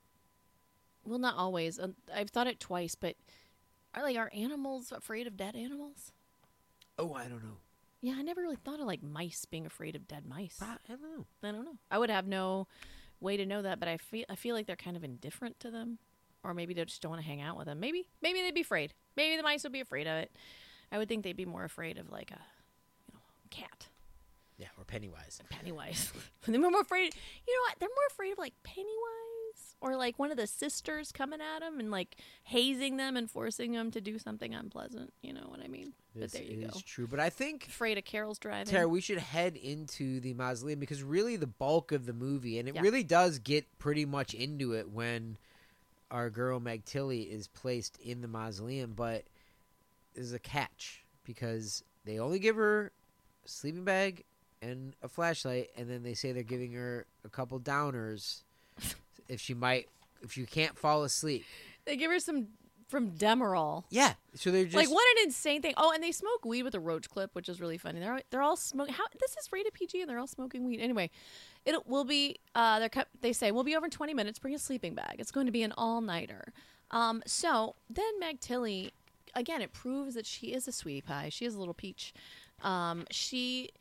well, not always. Uh, I've thought it twice, but are like are animals afraid of dead animals? Oh, I don't know. Yeah, I never really thought of like mice being afraid of dead mice. I don't know. I don't know. I would have no way to know that, but I feel I feel like they're kind of indifferent to them, or maybe they just don't want to hang out with them. Maybe maybe they'd be afraid. Maybe the mice would be afraid of it. I would think they'd be more afraid of like a, you know, cat. Yeah, or Pennywise. Pennywise. They're more afraid. You know what? They're more afraid of like Pennywise or like one of the sisters coming at them and like hazing them and forcing them to do something unpleasant. You know what I mean? This but there you is go. true. But I think, Afraid of Carol's driving. Tara, we should head into the mausoleum because really the bulk of the movie, and it Yeah. really does get pretty much into it when our girl Meg Tilly is placed in the mausoleum. But there's a catch because they only give her a sleeping bag and a flashlight, and then they say they're giving her a couple downers if she might, if you can't fall asleep. They give her some from Demerol. Yeah, so they're just Like, what an insane thing. Oh, and they smoke weed with a roach clip, which is really funny. They're they're all smoking. How this is rated P G and they're all smoking weed. Anyway, it will be. Uh, they're they say we'll be over in twenty minutes. Bring a sleeping bag. It's going to be an all nighter. Um, so then Meg Tilly, again, it proves that she is a sweetie pie. She is a little peach. Um, she,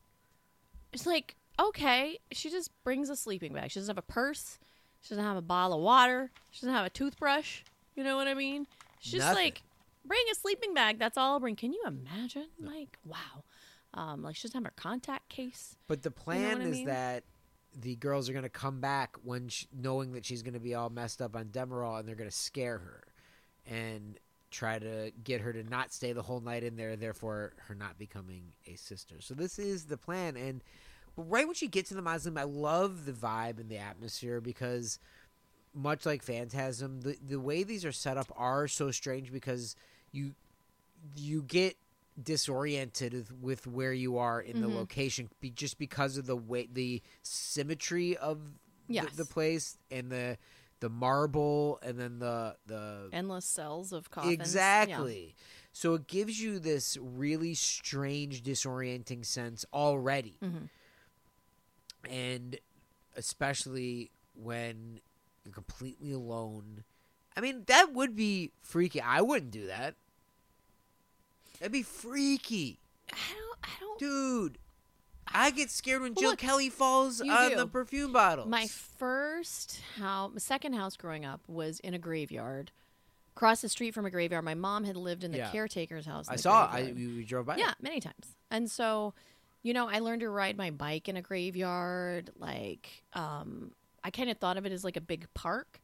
it's like okay. She just brings a sleeping bag. She doesn't have a purse. She doesn't have a bottle of water. She doesn't have a toothbrush. You know what I mean? She's just Nothing. like, bring a sleeping bag. That's all I'll bring. Can you imagine? Like, wow. Um, like, she doesn't have her contact case. But the plan what I is mean? that the girls are going to come back when she, knowing that she's going to be all messed up on Demerol, and they're going to scare her and try to get her to not stay the whole night in there, therefore her not becoming a sister. So this is the plan. And but right when she gets in the mausoleum, I love the vibe and the atmosphere because much like Phantasm, the, the way these are set up are so strange because you you get disoriented with where you are in Mhm. the location be, just because of the way the symmetry of Yes. the, the place and the the marble and then the the Endless cells of coffins. exactly. So it gives you this really strange, disorienting sense already, Yeah. Mhm. and especially when you're completely alone. I mean, that would be freaky. I wouldn't do that. That'd be freaky. I don't, I don't, Dude, I get scared when Well, Jill look, Kelly falls you on do. the perfume bottles. my first house, my second house growing up was in a graveyard. Across the street from a graveyard. My mom had lived in the Yeah. caretaker's house. in I the saw. I graveyard. we, we drove by. Yeah, many times. And so, you know, I learned to ride my bike in a graveyard. Like, um, I kind of thought of it as like a big park.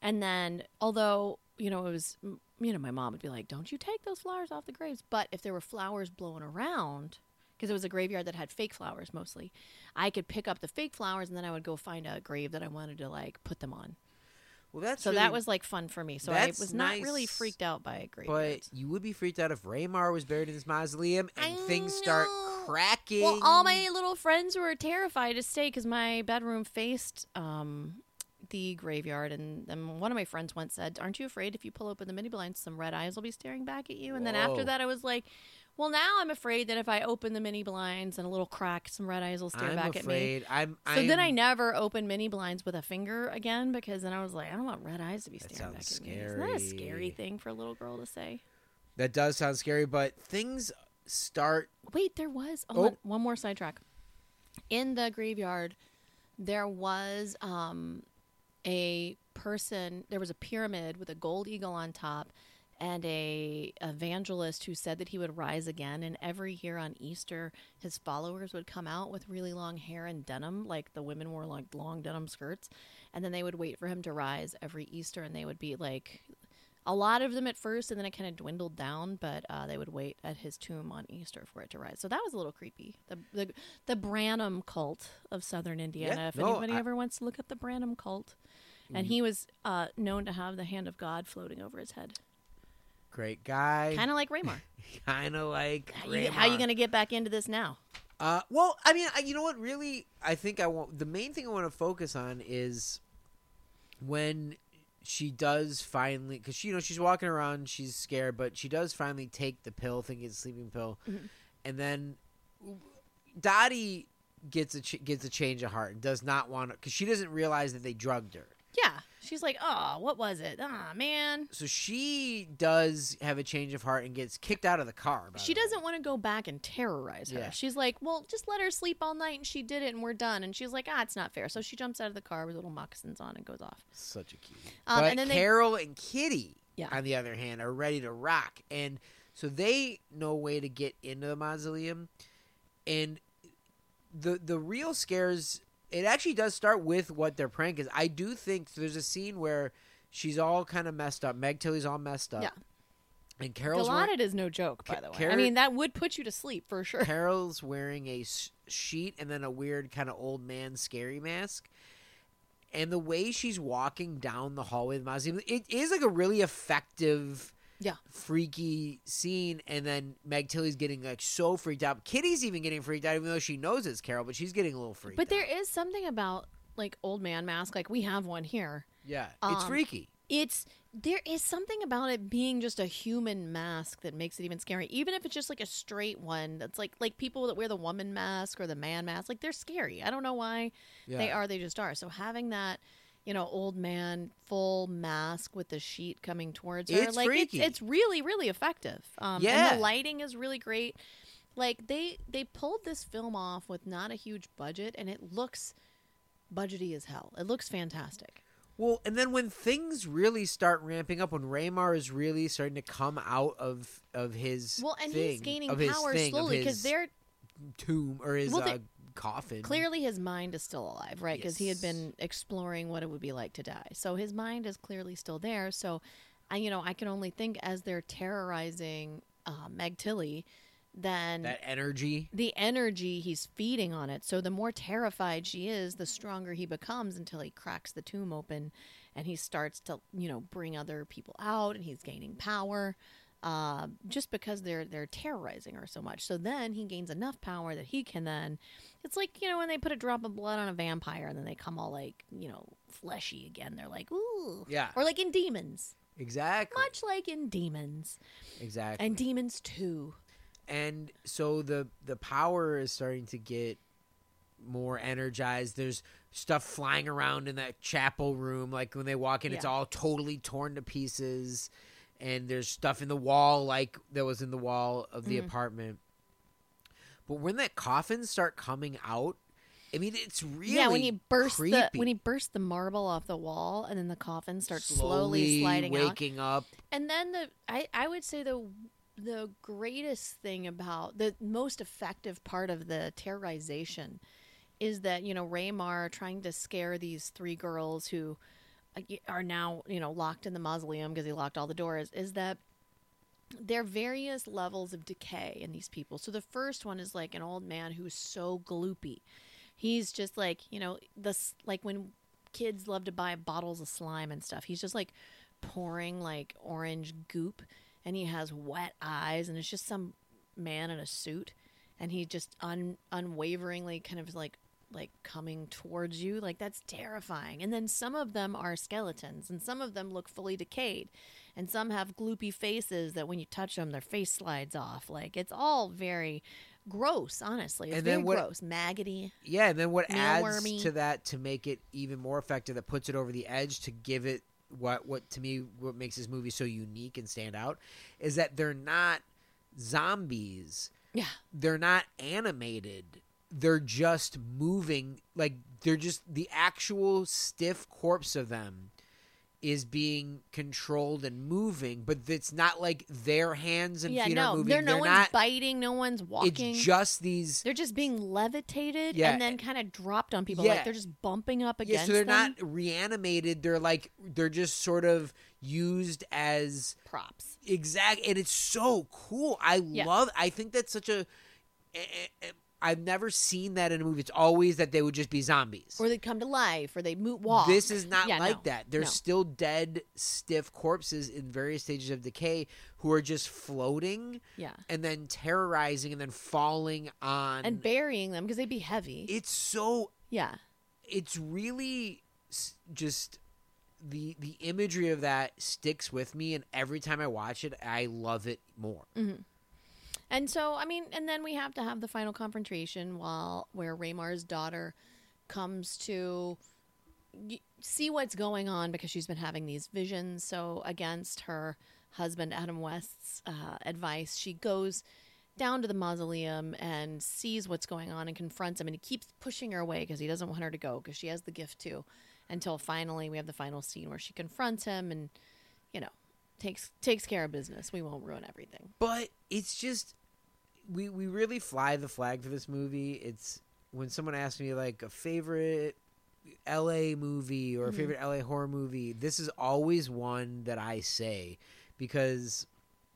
And then, although, you know, it was, you know, my mom would be like, don't you take those flowers off the graves. But if there were flowers blowing around, because it was a graveyard that had fake flowers mostly, I could pick up the fake flowers and then I would go find a grave that I wanted to, like, put them on. Well, that's so really, that was like fun for me. So I that's was not nice, really freaked out by graveyards. But you would be freaked out if Raymar was buried in this mausoleum and I things start know. cracking. Well, all my little friends were terrified to stay because my bedroom faced um, the graveyard, and, and one of my friends once said, "Aren't you afraid if you pull open the mini blinds, some red eyes will be staring back at you?" And then after Whoa. that, I was like, well, now I'm afraid that if I open the mini blinds and a little crack, some red eyes will stare I'm back afraid. at me. I'm, So I'm, then I never opened mini blinds with a finger again because then I was like, I don't want red eyes to be That staring back sounds at me. Isn't that a scary. scary thing for a little girl to say? That does sound scary, but things start. Wait, there was oh, Oh. one- one more sidetrack. In the graveyard, there was um, a person. There was a pyramid with a gold eagle on top, and a evangelist who said that he would rise again. And every year on Easter, his followers would come out with really long hair and denim, like the women wore like long denim skirts, and then they would wait for him to rise every Easter, and they would be like. A lot of them at first, and then it kind of dwindled down. But uh, they would wait at his tomb on Easter for it to rise. So that was a little creepy. The the, the Branham cult of Southern Indiana. Yeah, if no, anybody I- ever wants to look up the Branham cult, and he was uh, known to have the hand of God floating over his head, Great guy. kind of like Raymar. Kind of like. How you, how you Raymar. going to get back into this now? Uh, well, I mean, I, you know what? Really, I think I want the main thing I want to focus on is when she does finally, because you know she's walking around, she's scared, but she does finally take the pill, thinking it's a sleeping pill, Mhm. and then Dottie gets a ch- gets a change of heart and does not want to, because she doesn't realize that they drugged her. Yeah. She's like, oh, what was it? Ah, man. So she does have a change of heart and gets kicked out of the car. by She the way. doesn't want to go back and terrorize her. Yeah. She's like, well, just let her sleep all night, and she did it, and we're done. And she's like, ah, it's not fair. So she jumps out of the car with little moccasins on and goes off. Such a cutie. Um, but and then they- Carol and Kitty, Yeah. on the other hand, are ready to rock, and so they know a way to get into the mausoleum. And the the real scares, it actually does start with what their prank is. I do think there's a scene where she's all kind of messed up. Meg Tilly's all messed up. Yeah. And Carol's wearing, Dilaudid is no joke, by Ca- the way. Car- I mean, that would put you to sleep for sure. Carol's wearing a s- sheet and then a weird kind of old man scary mask. And the way she's walking down the hallway of the mausoleum, it is like a really effective, Yeah. freaky scene. And then Meg Tilly's getting like so freaked out. Kitty's even getting freaked out, even though she knows it's Carol, but she's getting a little freaked But out. there is something about like old man mask. Like we have one here. Yeah, it's Um, freaky. It's there is something about it being just a human mask that makes it even scary. Even if it's just like a straight one that's like like people that wear the woman mask or the man mask, like they're scary. I don't know why Yeah. they are. They just are. So having that, you know, old man full mask with the sheet coming towards her, It's like freaky. it's it's really really effective. Um, Yeah. and the lighting is really great. Like they they pulled this film off with not a huge budget, and it looks budgety as hell. It looks fantastic. Well, and then when things really start ramping up, when Raymar is really starting to come out of of his Well, and thing, he's gaining of his power thing, of slowly because his they're tomb or his Well, they- uh, coffin. clearly his mind is still alive, right? Because he had Yes. been exploring what it would be like to die. So his mind is clearly still there. So, I, you know, I can only think as they're terrorizing uh, Meg Tilly, then that energy. the energy he's feeding on it. So the more terrified she is, the stronger he becomes until he cracks the tomb open, and he starts to, you know, bring other people out, and he's gaining power. Uh, just because they're they're terrorizing her so much. So then he gains enough power that he can then, it's like, you know, when they put a drop of blood on a vampire and then they come all like, you know, fleshy again. They're like, ooh. Yeah. Or like in Demons. Exactly. Much like in Demons. Exactly. And Demons two. And so the the power is starting to get more energized. There's stuff flying around in that chapel room. Like when they walk in, it's Yeah. all totally torn to pieces. And there's stuff in the wall, like that was in the wall of the Mhm. apartment. But when that coffins start coming out, I mean, it's really yeah, when he bursts creepy. the when he bursts the marble off the wall, and then the coffin starts slowly, sliding out. waking up. And then the I, I would say the the greatest thing about the most effective part of the terrorization is that, you know, Raymar trying to scare these three girls who are now, you know, locked in the mausoleum because he locked all the doors, is that there are various levels of decay in these people. So the first one is like an old man who's so gloopy. He's just like, you know, this, like when kids love to buy bottles of slime and stuff, he's just like pouring like orange goop, and he has wet eyes, and it's just some man in a suit, and he just un- unwaveringly kind of like like coming towards you. Like, that's terrifying. And then some of them are skeletons, and some of them look fully decayed, and some have gloopy faces that when you touch them, their face slides off. Like, it's all very gross, honestly. It's And very then what- gross, maggoty. Yeah, and then what adds Mealwormy. to that to make it even more effective, that puts it over the edge to give it what what to me what makes this movie so unique and stand out, is that they're not zombies. Yeah. They're not animated. They're just moving. Like, they're just the actual stiff corpse of them is being controlled and moving, but it's not like their hands and Yeah, feet no, are moving. they're, no They're one's not. biting, no one's walking. It's just these. They're just being levitated Yeah. and then kind of dropped on people. Yeah. Like, they're just bumping up Yeah, against so they're them. not reanimated. They're like they're just sort of used as Props. exact, and it's so cool. I Yeah. love. I think that's such a. eh, eh, eh, I've never seen that in a movie. It's always that they would just be zombies. Or they come to life, or they mo- walk. This is not Yeah, like no, that. There's no. still dead, stiff corpses in various stages of decay who are just floating Yeah. and then terrorizing and then falling on. And burying them because they'd be heavy. it's so. yeah. It's really s- just the the imagery of that sticks with me, and every time I watch it, I love it more. Mm-hmm. And so, I mean, and then we have to have the final confrontation while where Raymar's daughter comes to y- see what's going on because she's been having these visions. So against her husband Adam West's uh, advice, she goes down to the mausoleum and sees what's going on and confronts him. And he keeps pushing her away because he doesn't want her to go because she has the gift too. Until finally we have the final scene where she confronts him and, you know, takes takes care of business. We won't ruin everything. But it's just we we really fly the flag for this movie. It's when someone asks me like a favorite L A movie or a Mhm. favorite L A horror movie, this is always one that I say because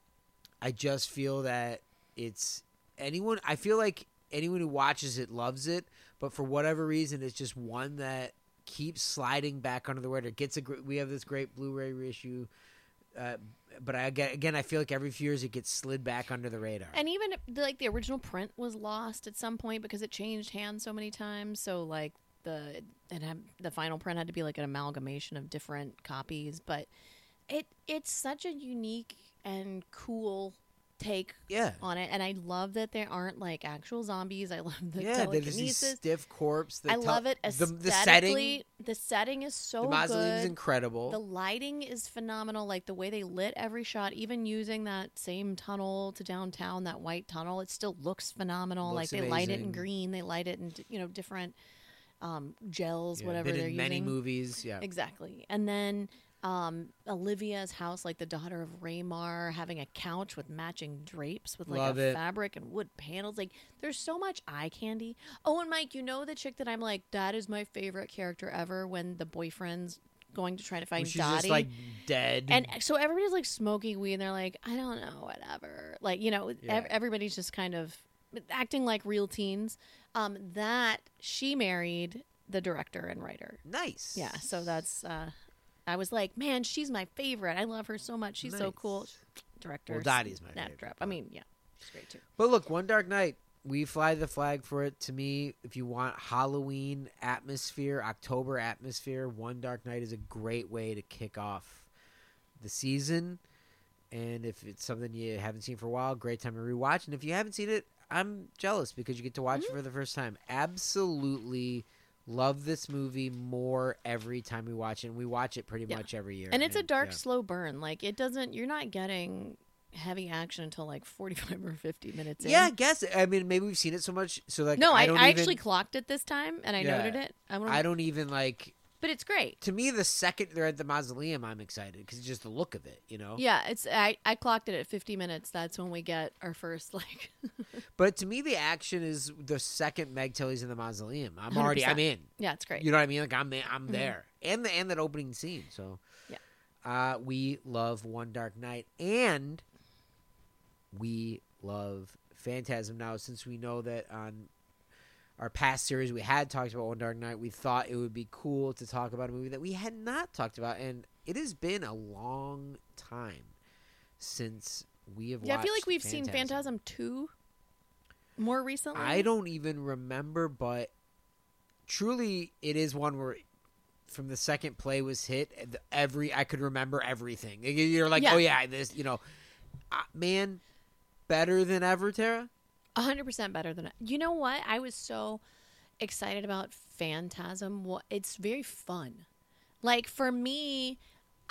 I just feel that it's anyone. I feel like anyone who watches it loves it, but for whatever reason, it's just one that keeps sliding back under the radar. It gets a gr- we have this great Blu-ray reissue. Uh, but I again, again, I feel like every few years it gets slid back under the radar. And even the, like the original print was lost at some point because it changed hands so many times. So like the it had, the final print had to be like an amalgamation of different copies. But it it's such a unique and cool take yeah, on it, and I love that there aren't like actual zombies. I love the yeah, there's these telekinesis. stiff corpse. that I tell- love it The, aesthetically. the setting, The setting is so the mausoleum is good. incredible. The lighting is phenomenal. Like the way they lit every shot, even using that same tunnel to downtown, that white tunnel, it still looks phenomenal. Looks like they light it in amazing. green, they light it in you know different um, gels, Yeah, whatever been they're in many using. movies. Yeah, Exactly. And then um, Olivia's house, like the daughter of Raymar, having a couch with matching drapes with like Love a it. fabric and wood panels. Like there's so much eye candy. Oh, and Mike, you know the chick that I'm like, that is my favorite character ever when the boyfriend's going to try to When find she's Dottie. just like dead. And so everybody's like smoking weed and they're like, I don't know, whatever. Like, you know, Yeah. ev- everybody's just kind of acting like real teens. Um, that she married the director and writer. nice. Yeah, so that's uh I was like, man, she's my favorite. I love her so much. She's so Nice. cool. Director. Well, Dottie's my snap favorite, drop. but- I mean, yeah, she's great too. But look, One Dark Night, we fly the flag for it. To me, if you want Halloween atmosphere, October atmosphere, One Dark Night is a great way to kick off the season. And if it's something you haven't seen for a while, great time to rewatch. And if you haven't seen it, I'm jealous because you get to watch Mm-hmm. it for the first time. Absolutely love this movie more every time we watch it. And we watch it pretty Yeah. much every year. And it's a dark, yeah. slow burn. Like it doesn't. You're not getting heavy action until like forty-five or fifty minutes in. Yeah, I guess. I mean, maybe we've seen it so much. So like, No, I, don't I even, actually clocked it this time and I Yeah. noted it. I, wanna, I don't even like But it's great. To me, the second they're at the mausoleum, I'm excited because it's just the look of it, you know. Yeah, it's I, I clocked it at fifty minutes. That's when we get our first like. But to me, the action is the second Meg Tilly's in the mausoleum. I'm already, one hundred percent. I'm in. Yeah, it's great. You know what I mean? Like I'm, I'm Mhm. there, and the and that opening scene. So, Yeah. uh, we love One Dark Night, and we love Phantasm now. Since we know that on our past series we had talked about One Dark Night, we thought it would be cool to talk about a movie that we had not talked about, and it has been a long time since we have. Yeah, I feel watched like we've Phantasm. seen Phantasm two more recently. I don't even remember, but truly, it is one where from the second play was hit, every I could remember everything. You're like, Yeah. oh yeah, this, you know, uh, man, better than ever, Tara. A hundred percent better than you know what I was so excited about Phantasm. What it's very fun. Like for me,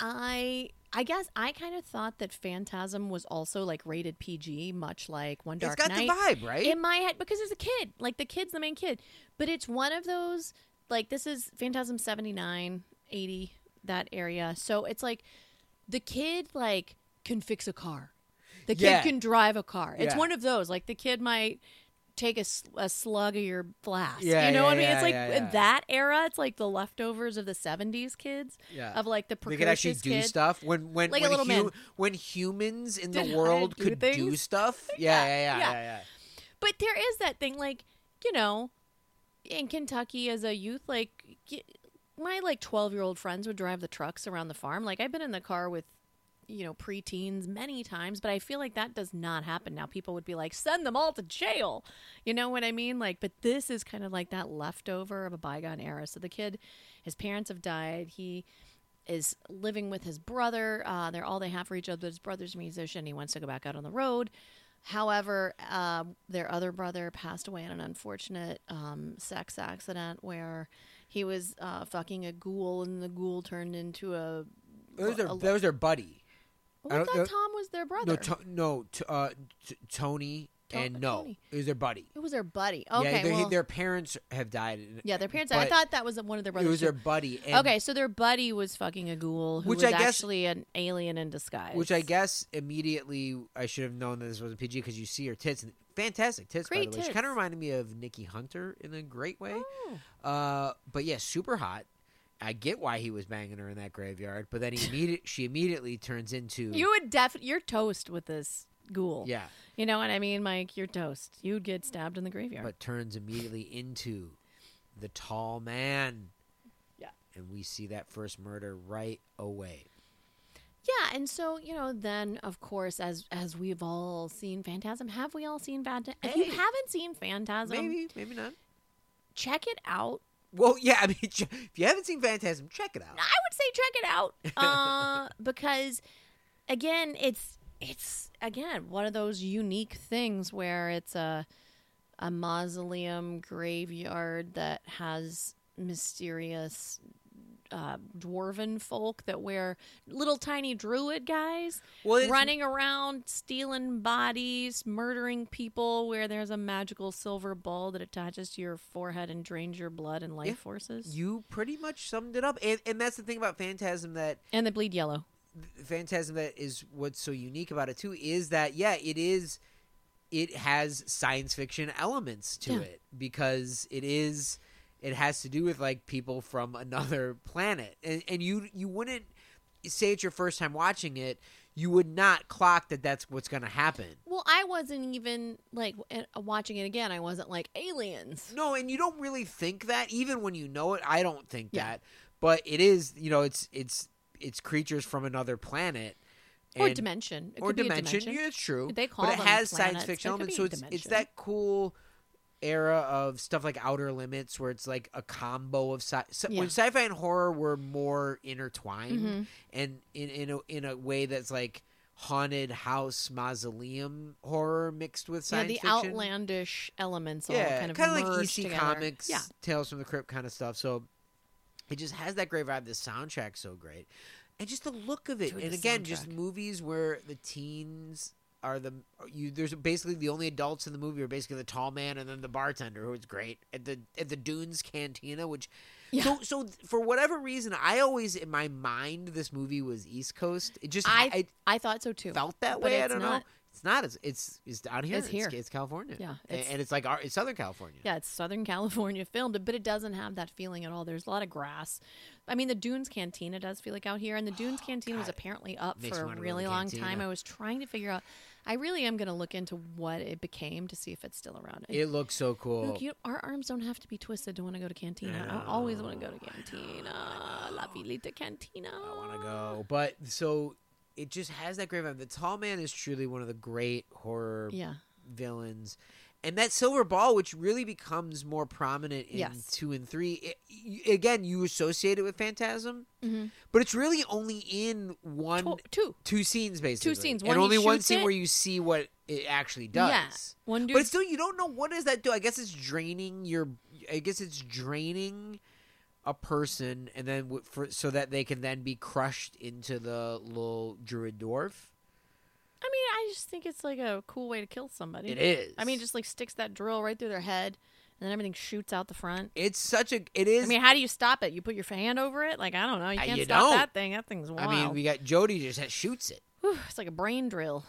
I I guess I kind of thought that Phantasm was also like rated P G, much like One Dark It's got Night. the vibe, right? In my head, because it's a kid, like the kid's the main kid, but it's one of those like this is Phantasm seventy-nine, eighty, that area. So it's like the kid like can fix a car. The kid Yeah. can drive a car. It's Yeah. one of those. Like the kid might take a, s- a slug of your flask. Yeah, you know yeah, what I mean? yeah, It's like yeah, in yeah. that era, it's like the leftovers of the seventies kids Yeah. of like the They precocious could actually do kid. stuff when when Like a when, little man. when humans in Did the how to world do could do things. stuff. Yeah, Yeah, yeah, yeah, yeah. yeah, yeah. But there is that thing, like, you know, in Kentucky as a youth, like, y- my, like, twelve-year-old friends would drive the trucks around the farm. Like, I've been in the car with, you know, preteens many times, but I feel like that does not happen now. People would be like, send them all to jail. You know what I mean? Like, but this is kind of like that leftover of a bygone era. So the kid, his parents have died. He is living with his brother. Uh, they're all they have for each other. His brother's a musician. He wants to go back out on the road. However, uh, their other brother passed away in an unfortunate um, sex accident where he was uh, fucking a ghoul, and the ghoul turned into a. That was their, a- that was their buddy. Well, I I don't- thought uh, Tom was their brother. No, to, no, t- uh, t- Tony To- and no, Tony. it was their buddy. It was their buddy. Okay, yeah, their, well, their parents have died. yeah, their parents. I but thought that was one of their It brothers. was too. their buddy. And, Okay, so their buddy was fucking a ghoul who Which was I guess- actually an alien in disguise. Which I guess immediately I should have known that this was a P G because you see her tits. And fantastic tits, by Great the way. She tits. kind of reminded me of Nikki Hunter in a great way. Oh. Uh, but yeah, super hot. I get why he was banging her in that graveyard, but then he immediate, she immediately turns into You would definitely. You're toast with this ghoul. yeah, You know what I mean, Mike? You're toast. You'd get stabbed in the graveyard. but turns immediately into the tall man. Yeah. And we see that first murder right away. Yeah, and so you know, then of course, as as we've all seen Phantasm, have we all seen Phantasm? If you Hey. haven't seen Phantasm, Maybe, maybe not. check it out. Well, yeah, I mean, if you haven't seen Phantasm, check it out. I would say check it out uh, because, again, it's it's again one of those unique things where it's a a mausoleum graveyard that has mysterious uh, dwarven folk that wear little tiny druid guys Well, it's- running around stealing bodies, murdering people, where there's a magical silver ball that attaches to your forehead and drains your blood and life Yeah. forces. You pretty much summed it up, and and that's the thing about Phantasm that And they bleed yellow. Phantasm that is what's so unique about it too is that yeah, it is it has science fiction elements to Yeah. it because it is it has to do with like people from another planet, and and you you wouldn't say it's your first time watching it, you would not clock that that's what's going to happen. Well, I wasn't even like uh, watching it again. I wasn't like aliens. No, and you don't really think that even when you know it. I don't think Yeah. that, but it is. You know, it's it's it's creatures from another planet Or and- dimension. It or could be a dimension. dimension. Yeah, it's true. They call but it them has planets. science fiction They could elements, be so it's it's dimension. that cool era of stuff like Outer Limits, where it's like a combo of sci- so, Yeah. when sci-fi and horror were more intertwined, Mhm. and in in a, in a way that's like haunted house mausoleum horror mixed with Yeah, science the fiction. outlandish elements all Yeah, kind of kind of like E merged C together. Comics, Yeah. Tales from the Crypt kind of stuff. So it just has that great vibe. The soundtrack's so great, and just the look of it. Dude, and the again, just soundtrack. movies where the teens are the you. There's basically the only adults in the movie are basically the tall man and then the bartender, who is great at the at the Dunes Cantina. Which, Yeah. so so for whatever reason, I always in my mind this movie was East Coast. It just I I, I thought so too. felt that But way. I it's don't know. not. It's not. It's it's it's down here. It's here. It's, California. Yeah, A- it's- and it's like our, it's Southern California. Yeah, it's Southern California filmed, but it doesn't have that feeling at all. There's a lot of grass. I mean, the Dunes Cantina does feel like out here, and the Dunes Cantina was God. apparently up Makes for me a wanna go to really the long cantina. time. I was trying to figure out. I really am going to look into what it became to see if it's still around. It looks so cool. Look, you, our arms don't have to be twisted to want to go to Cantina. I, I always know. want to go to Cantina. La Vilita Cantina. I want to go, but so it just has that great vibe. The tall man is truly one of the great horror Yeah. villains, and that silver ball, which really becomes more prominent in Yes. two and three. It, y- again, you associate it with Phantasm, Mm-hmm. but it's really only in one, Two. two. two scenes, basically. scenes. and One, he only one shoots scene it. where you see what it actually does. Yeah. One dude. But still, you don't know what does that do. I guess it's draining your. I guess it's draining a person, and then w- for so that they can then be crushed into the little druid dwarf. I mean, I just think it's like a cool way to kill somebody. It is. I mean, just like sticks that drill right through their head, and then everything shoots out the front. it's such a. It is. I mean, how do you stop it? You put your hand over it? Like, I don't know. You Uh, can't you stop don't. that thing. That thing's wild. I mean, we got Jody just ha- shoots it. Whew, it's like a brain drill.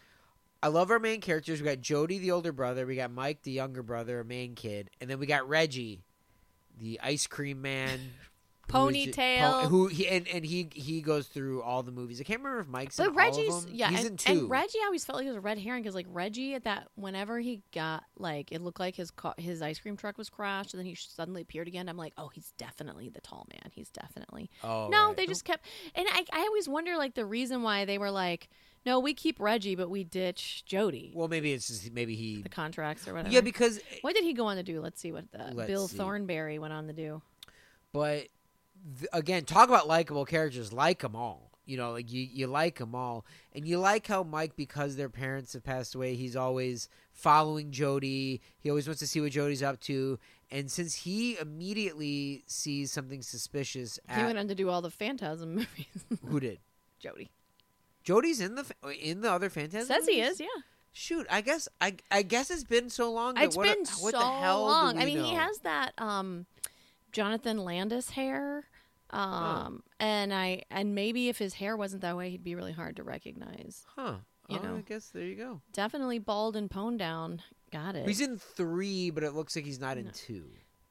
I love our main characters. We got Jody, the older brother. We got Mike, the younger brother, a main kid, and then we got Reggie, the ice cream man. who is ju- Ponytail. po- Who he and, and he he goes through all the movies. I can't remember if Mike's in But all Reggie's, of them. yeah, He's and, in two. and Reggie, I always felt like it was a red herring because, like, Reggie at that, whenever he got, like, it looked like his ca- his ice cream truck was crashed, and then he suddenly appeared again. I'm like, oh, he's definitely the tall man. He's definitely. oh, no, right. they just kept, and I, I always wonder, like, the reason why they were like, no, we keep Reggie, but we ditch Jody, Well, maybe it's just maybe he. the contracts or whatever. Yeah, because What did he go on to do? Let's see what the Let's Bill see. Thornberry went on to do. but th- again, talk about likable characters. Like them all. You know, like you you like them all, and you like how Mike, because their parents have passed away, he's always following Jody. He always wants to see what Jody's up to, and since he immediately sees something suspicious, He at, went on to do all the Phantasm movies. who did? Jody Jody's in the fa- in the other Phantasm. says he movies? is, yeah. Shoot, I guess I I guess it's been so long. That It's what, been what so the hell do long. we I mean, he know? has that um, Jonathan Landis hair, um, and I and maybe if his hair wasn't that way, he'd be really hard to recognize. Huh. you oh, know. I guess there you go. Definitely bald and pwned down. Got it. He's in three, but it looks like he's not in No. two.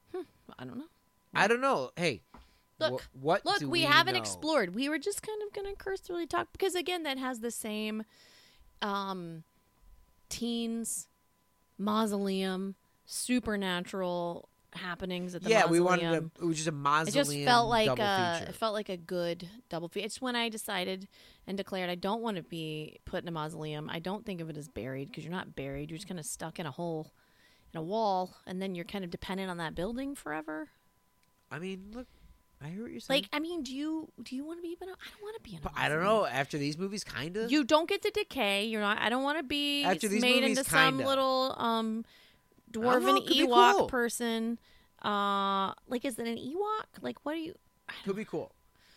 I don't know. I don't know. Hey, Look, wh- what? Look, do we, we haven't know? explored. We were just kind of gonna cursorily talk because again, that has the same um, teens, mausoleum, supernatural happenings at the Yeah, we mausoleum. wanted to. It was just a It mausoleum. just felt like double a, feature. it felt like a good double feature. It's when I decided and declared I don't want to be put in a mausoleum. I don't think of it as buried because you're not buried. You're just kind of stuck in a hole in a wall, and then you're kind of dependent on that building forever. I mean, look, I hear what you're saying. Like, I mean, do you do you want to be? But I don't want to be in. A but I don't mausoleum. know. After these movies, kind of. You don't get to decay. You're not. I don't want to be After these made movies, into some kinda. little um, know, dwarven it could be Ewok cool. person. Uh, like, is it an Ewok? Like, what do you? Could be cool.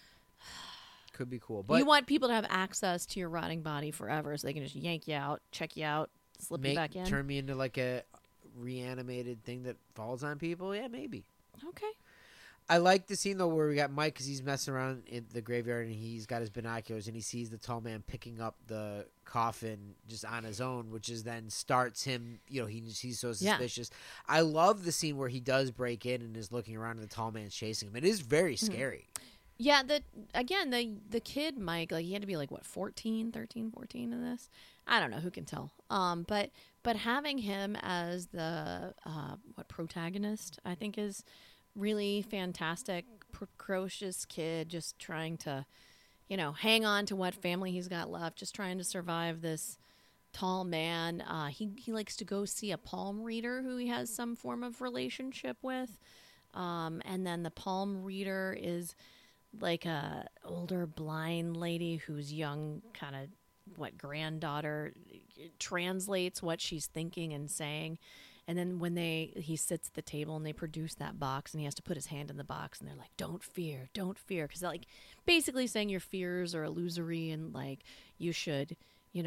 Could be cool, but You want people to have access to your rotting body forever, so they can just yank you out, check you out, slip you make back in. turn me into like a reanimated thing that falls on people. Yeah, maybe. Okay. I like the scene though where we got Mike because he's messing around in the graveyard and he's got his binoculars and he sees the tall man picking up the coffin just on his own, which is then starts him. You know, he he's so Yeah. suspicious. I love the scene where he does break in and is looking around and the tall man's chasing him. It is very Mm-hmm. scary. Yeah, the again the the kid Mike, like he had to be like what fourteen, thirteen, fourteen in this. I don't know, who can tell. Um but but having him as the uh what protagonist, I think is really fantastic. Precocious kid just trying to, you know, hang on to what family he's got left, just trying to survive this tall man. Uh he he likes to go see a palm reader who he has some form of relationship with. Um and then the palm reader is like a older blind lady whose young kind of what granddaughter translates what she's thinking and saying, and then when they he sits at the table and they produce that box and he has to put his hand in the box and they're like, don't fear, don't fear, because like basically saying your fears are illusory and like you should, you know,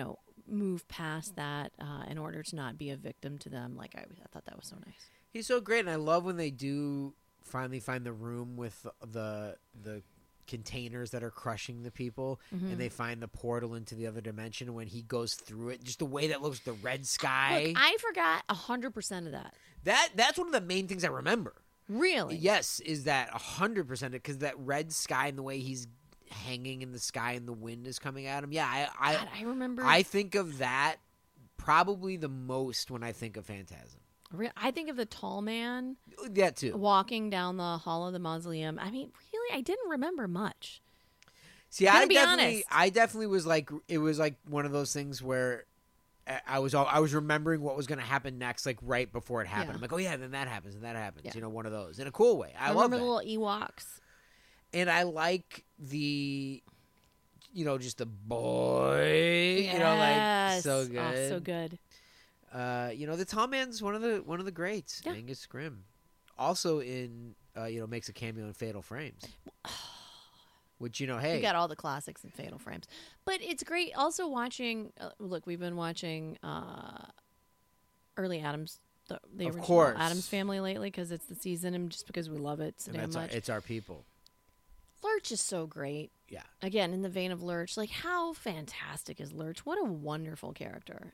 move past that uh, in order to not be a victim to them. Like I, I thought that was so nice. He's so great, and I love when they do finally find the room with the the containers that are crushing the people, Mm-hmm. and they find the portal into the other dimension. When he goes through it, just the way that looks, the red sky. Look, I forgot a hundred percent of that. that that's one of the main things I remember. Really? Yes, is that a hundred percent because that red sky and the way he's hanging in the sky and the wind is coming at him. Yeah, I I, God, I remember. I think of that probably the most when I think of Phantasm. Re- I think of the tall man That too. walking down the hall of the mausoleum. I mean, really, I didn't remember much. See, Gonna I be definitely, honest. I definitely was like, it was like one of those things where I- I was, all, I was remembering what was going to happen next, like right before it happened. Yeah. I'm like, oh yeah, then that happens and that happens. Yeah. You know, one of those in a cool way. I, I, love remember that, the little Ewoks. and I like the, you know, just the boy. You know, like Yes. so Oh, good. so good. Uh, you know, the Tall Man's one of the one of the greats. Yeah. Angus Scrimm, also in, uh, you know, makes a cameo in Fatal Frames. Which, you know, hey, We got all the classics in Fatal Frames, but it's great. Also watching. Uh, look, we've been watching uh, early Adams, the, the Of original course. Adams Family lately because it's the season and just because we love it so and damn that's our, much. it's our people. Lurch is so great. Yeah. Again, in the vein of Lurch, like how fantastic is Lurch? What a wonderful character.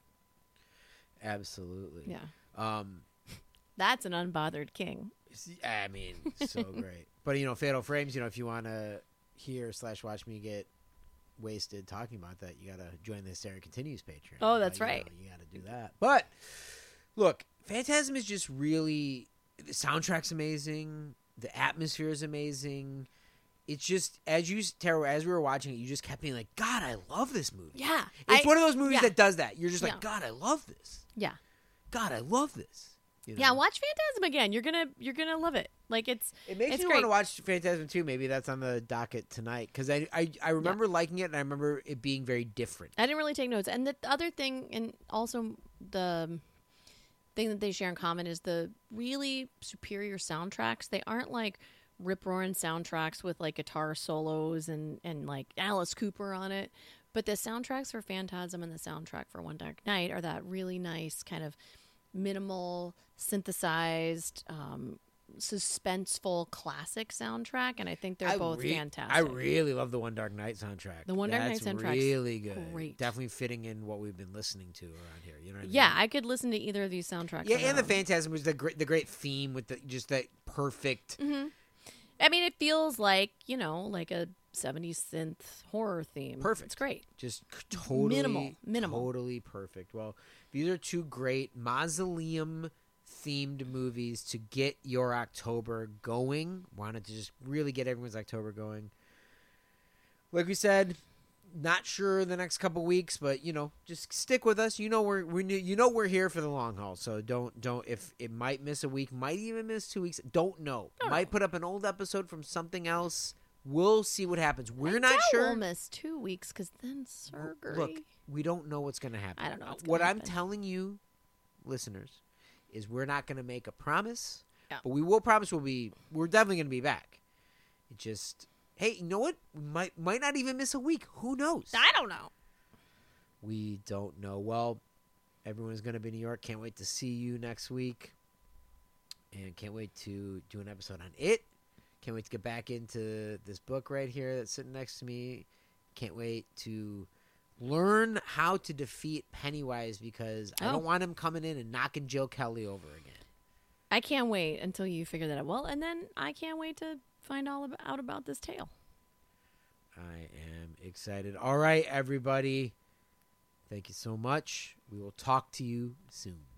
Absolutely. Yeah, Um, that's an unbothered king. I mean, so great. But, you know, Fatal Frames, you know, if you want to hear slash watch me get wasted talking about that, you got to join the Hysteria Continues Patreon. Oh, that's Uh, you right. know, you got to do that. But, look, Phantasm is just really, the soundtrack's amazing. The atmosphere is amazing. It's just, as you, Tara, as we were watching it, you just kept being like, God, I love this movie. Yeah, It's I- one of those movies yeah. that does that. You're just like, Yeah. God, I love this. Yeah, God, I love this. You know? yeah. Watch Phantasm again. You're gonna you're gonna love it. Like it's It makes it's me great. want to watch Phantasm too. Maybe that's on the docket tonight because I, I I remember liking it and I remember it being very different. I didn't really take notes. And the other thing, and also the thing that they share in common is the really superior soundtracks. They aren't like rip roaring soundtracks with like guitar solos and, and like Alice Cooper on it. But the soundtracks for Phantasm and the soundtrack for One Dark Night are that really nice kind of minimal, synthesized, um, suspenseful classic soundtrack. And I think they're I both re- fantastic. I really love the One Dark Night soundtrack. The One Dark Night That's soundtrack's really good. great. Definitely fitting in what we've been listening to around here. You know what I Yeah, mean? I could listen to either of these soundtracks. Yeah, on their and the own. Phantasm was the great the great theme with the just that perfect. Mm-hmm. I mean, it feels like, you know, like a seventies synth horror theme. Perfect. It's great. Just totally Minimal, minimal. totally perfect. Well, these are two great mausoleum themed movies to get your October going. Wanted to just really get everyone's October going. Like we said, not sure the next couple weeks, but you know, just stick with us. You know we're we you know we're here for the long haul. So don't don't if it might miss a week, might even miss two weeks. Don't know. Don't might know. put up an old episode from something else. We'll see what happens. We're I not doubt sure. We'll miss two weeks because then surgery. Look, we don't know what's going to happen. I don't know what's What gonna I'm happen. telling you, listeners, is we're not going to make a promise, Yeah. but we will promise we'll be. We're definitely going to be back. It just, hey, you know what? We might might not even miss a week. Who knows? I don't know. We don't know. Well, everyone's going to be in New York. Can't wait to see you next week, and can't wait to do an episode on it. Can't wait to get back into this book right here that's sitting next to me. Can't wait to learn how to defeat Pennywise because I Oh. don't want him coming in and knocking Jill Kelly over again. I can't wait until you figure that out. Well, and then I can't wait to find all ab- out about this tale. I am excited. All right, everybody. Thank you so much. We will talk to you soon.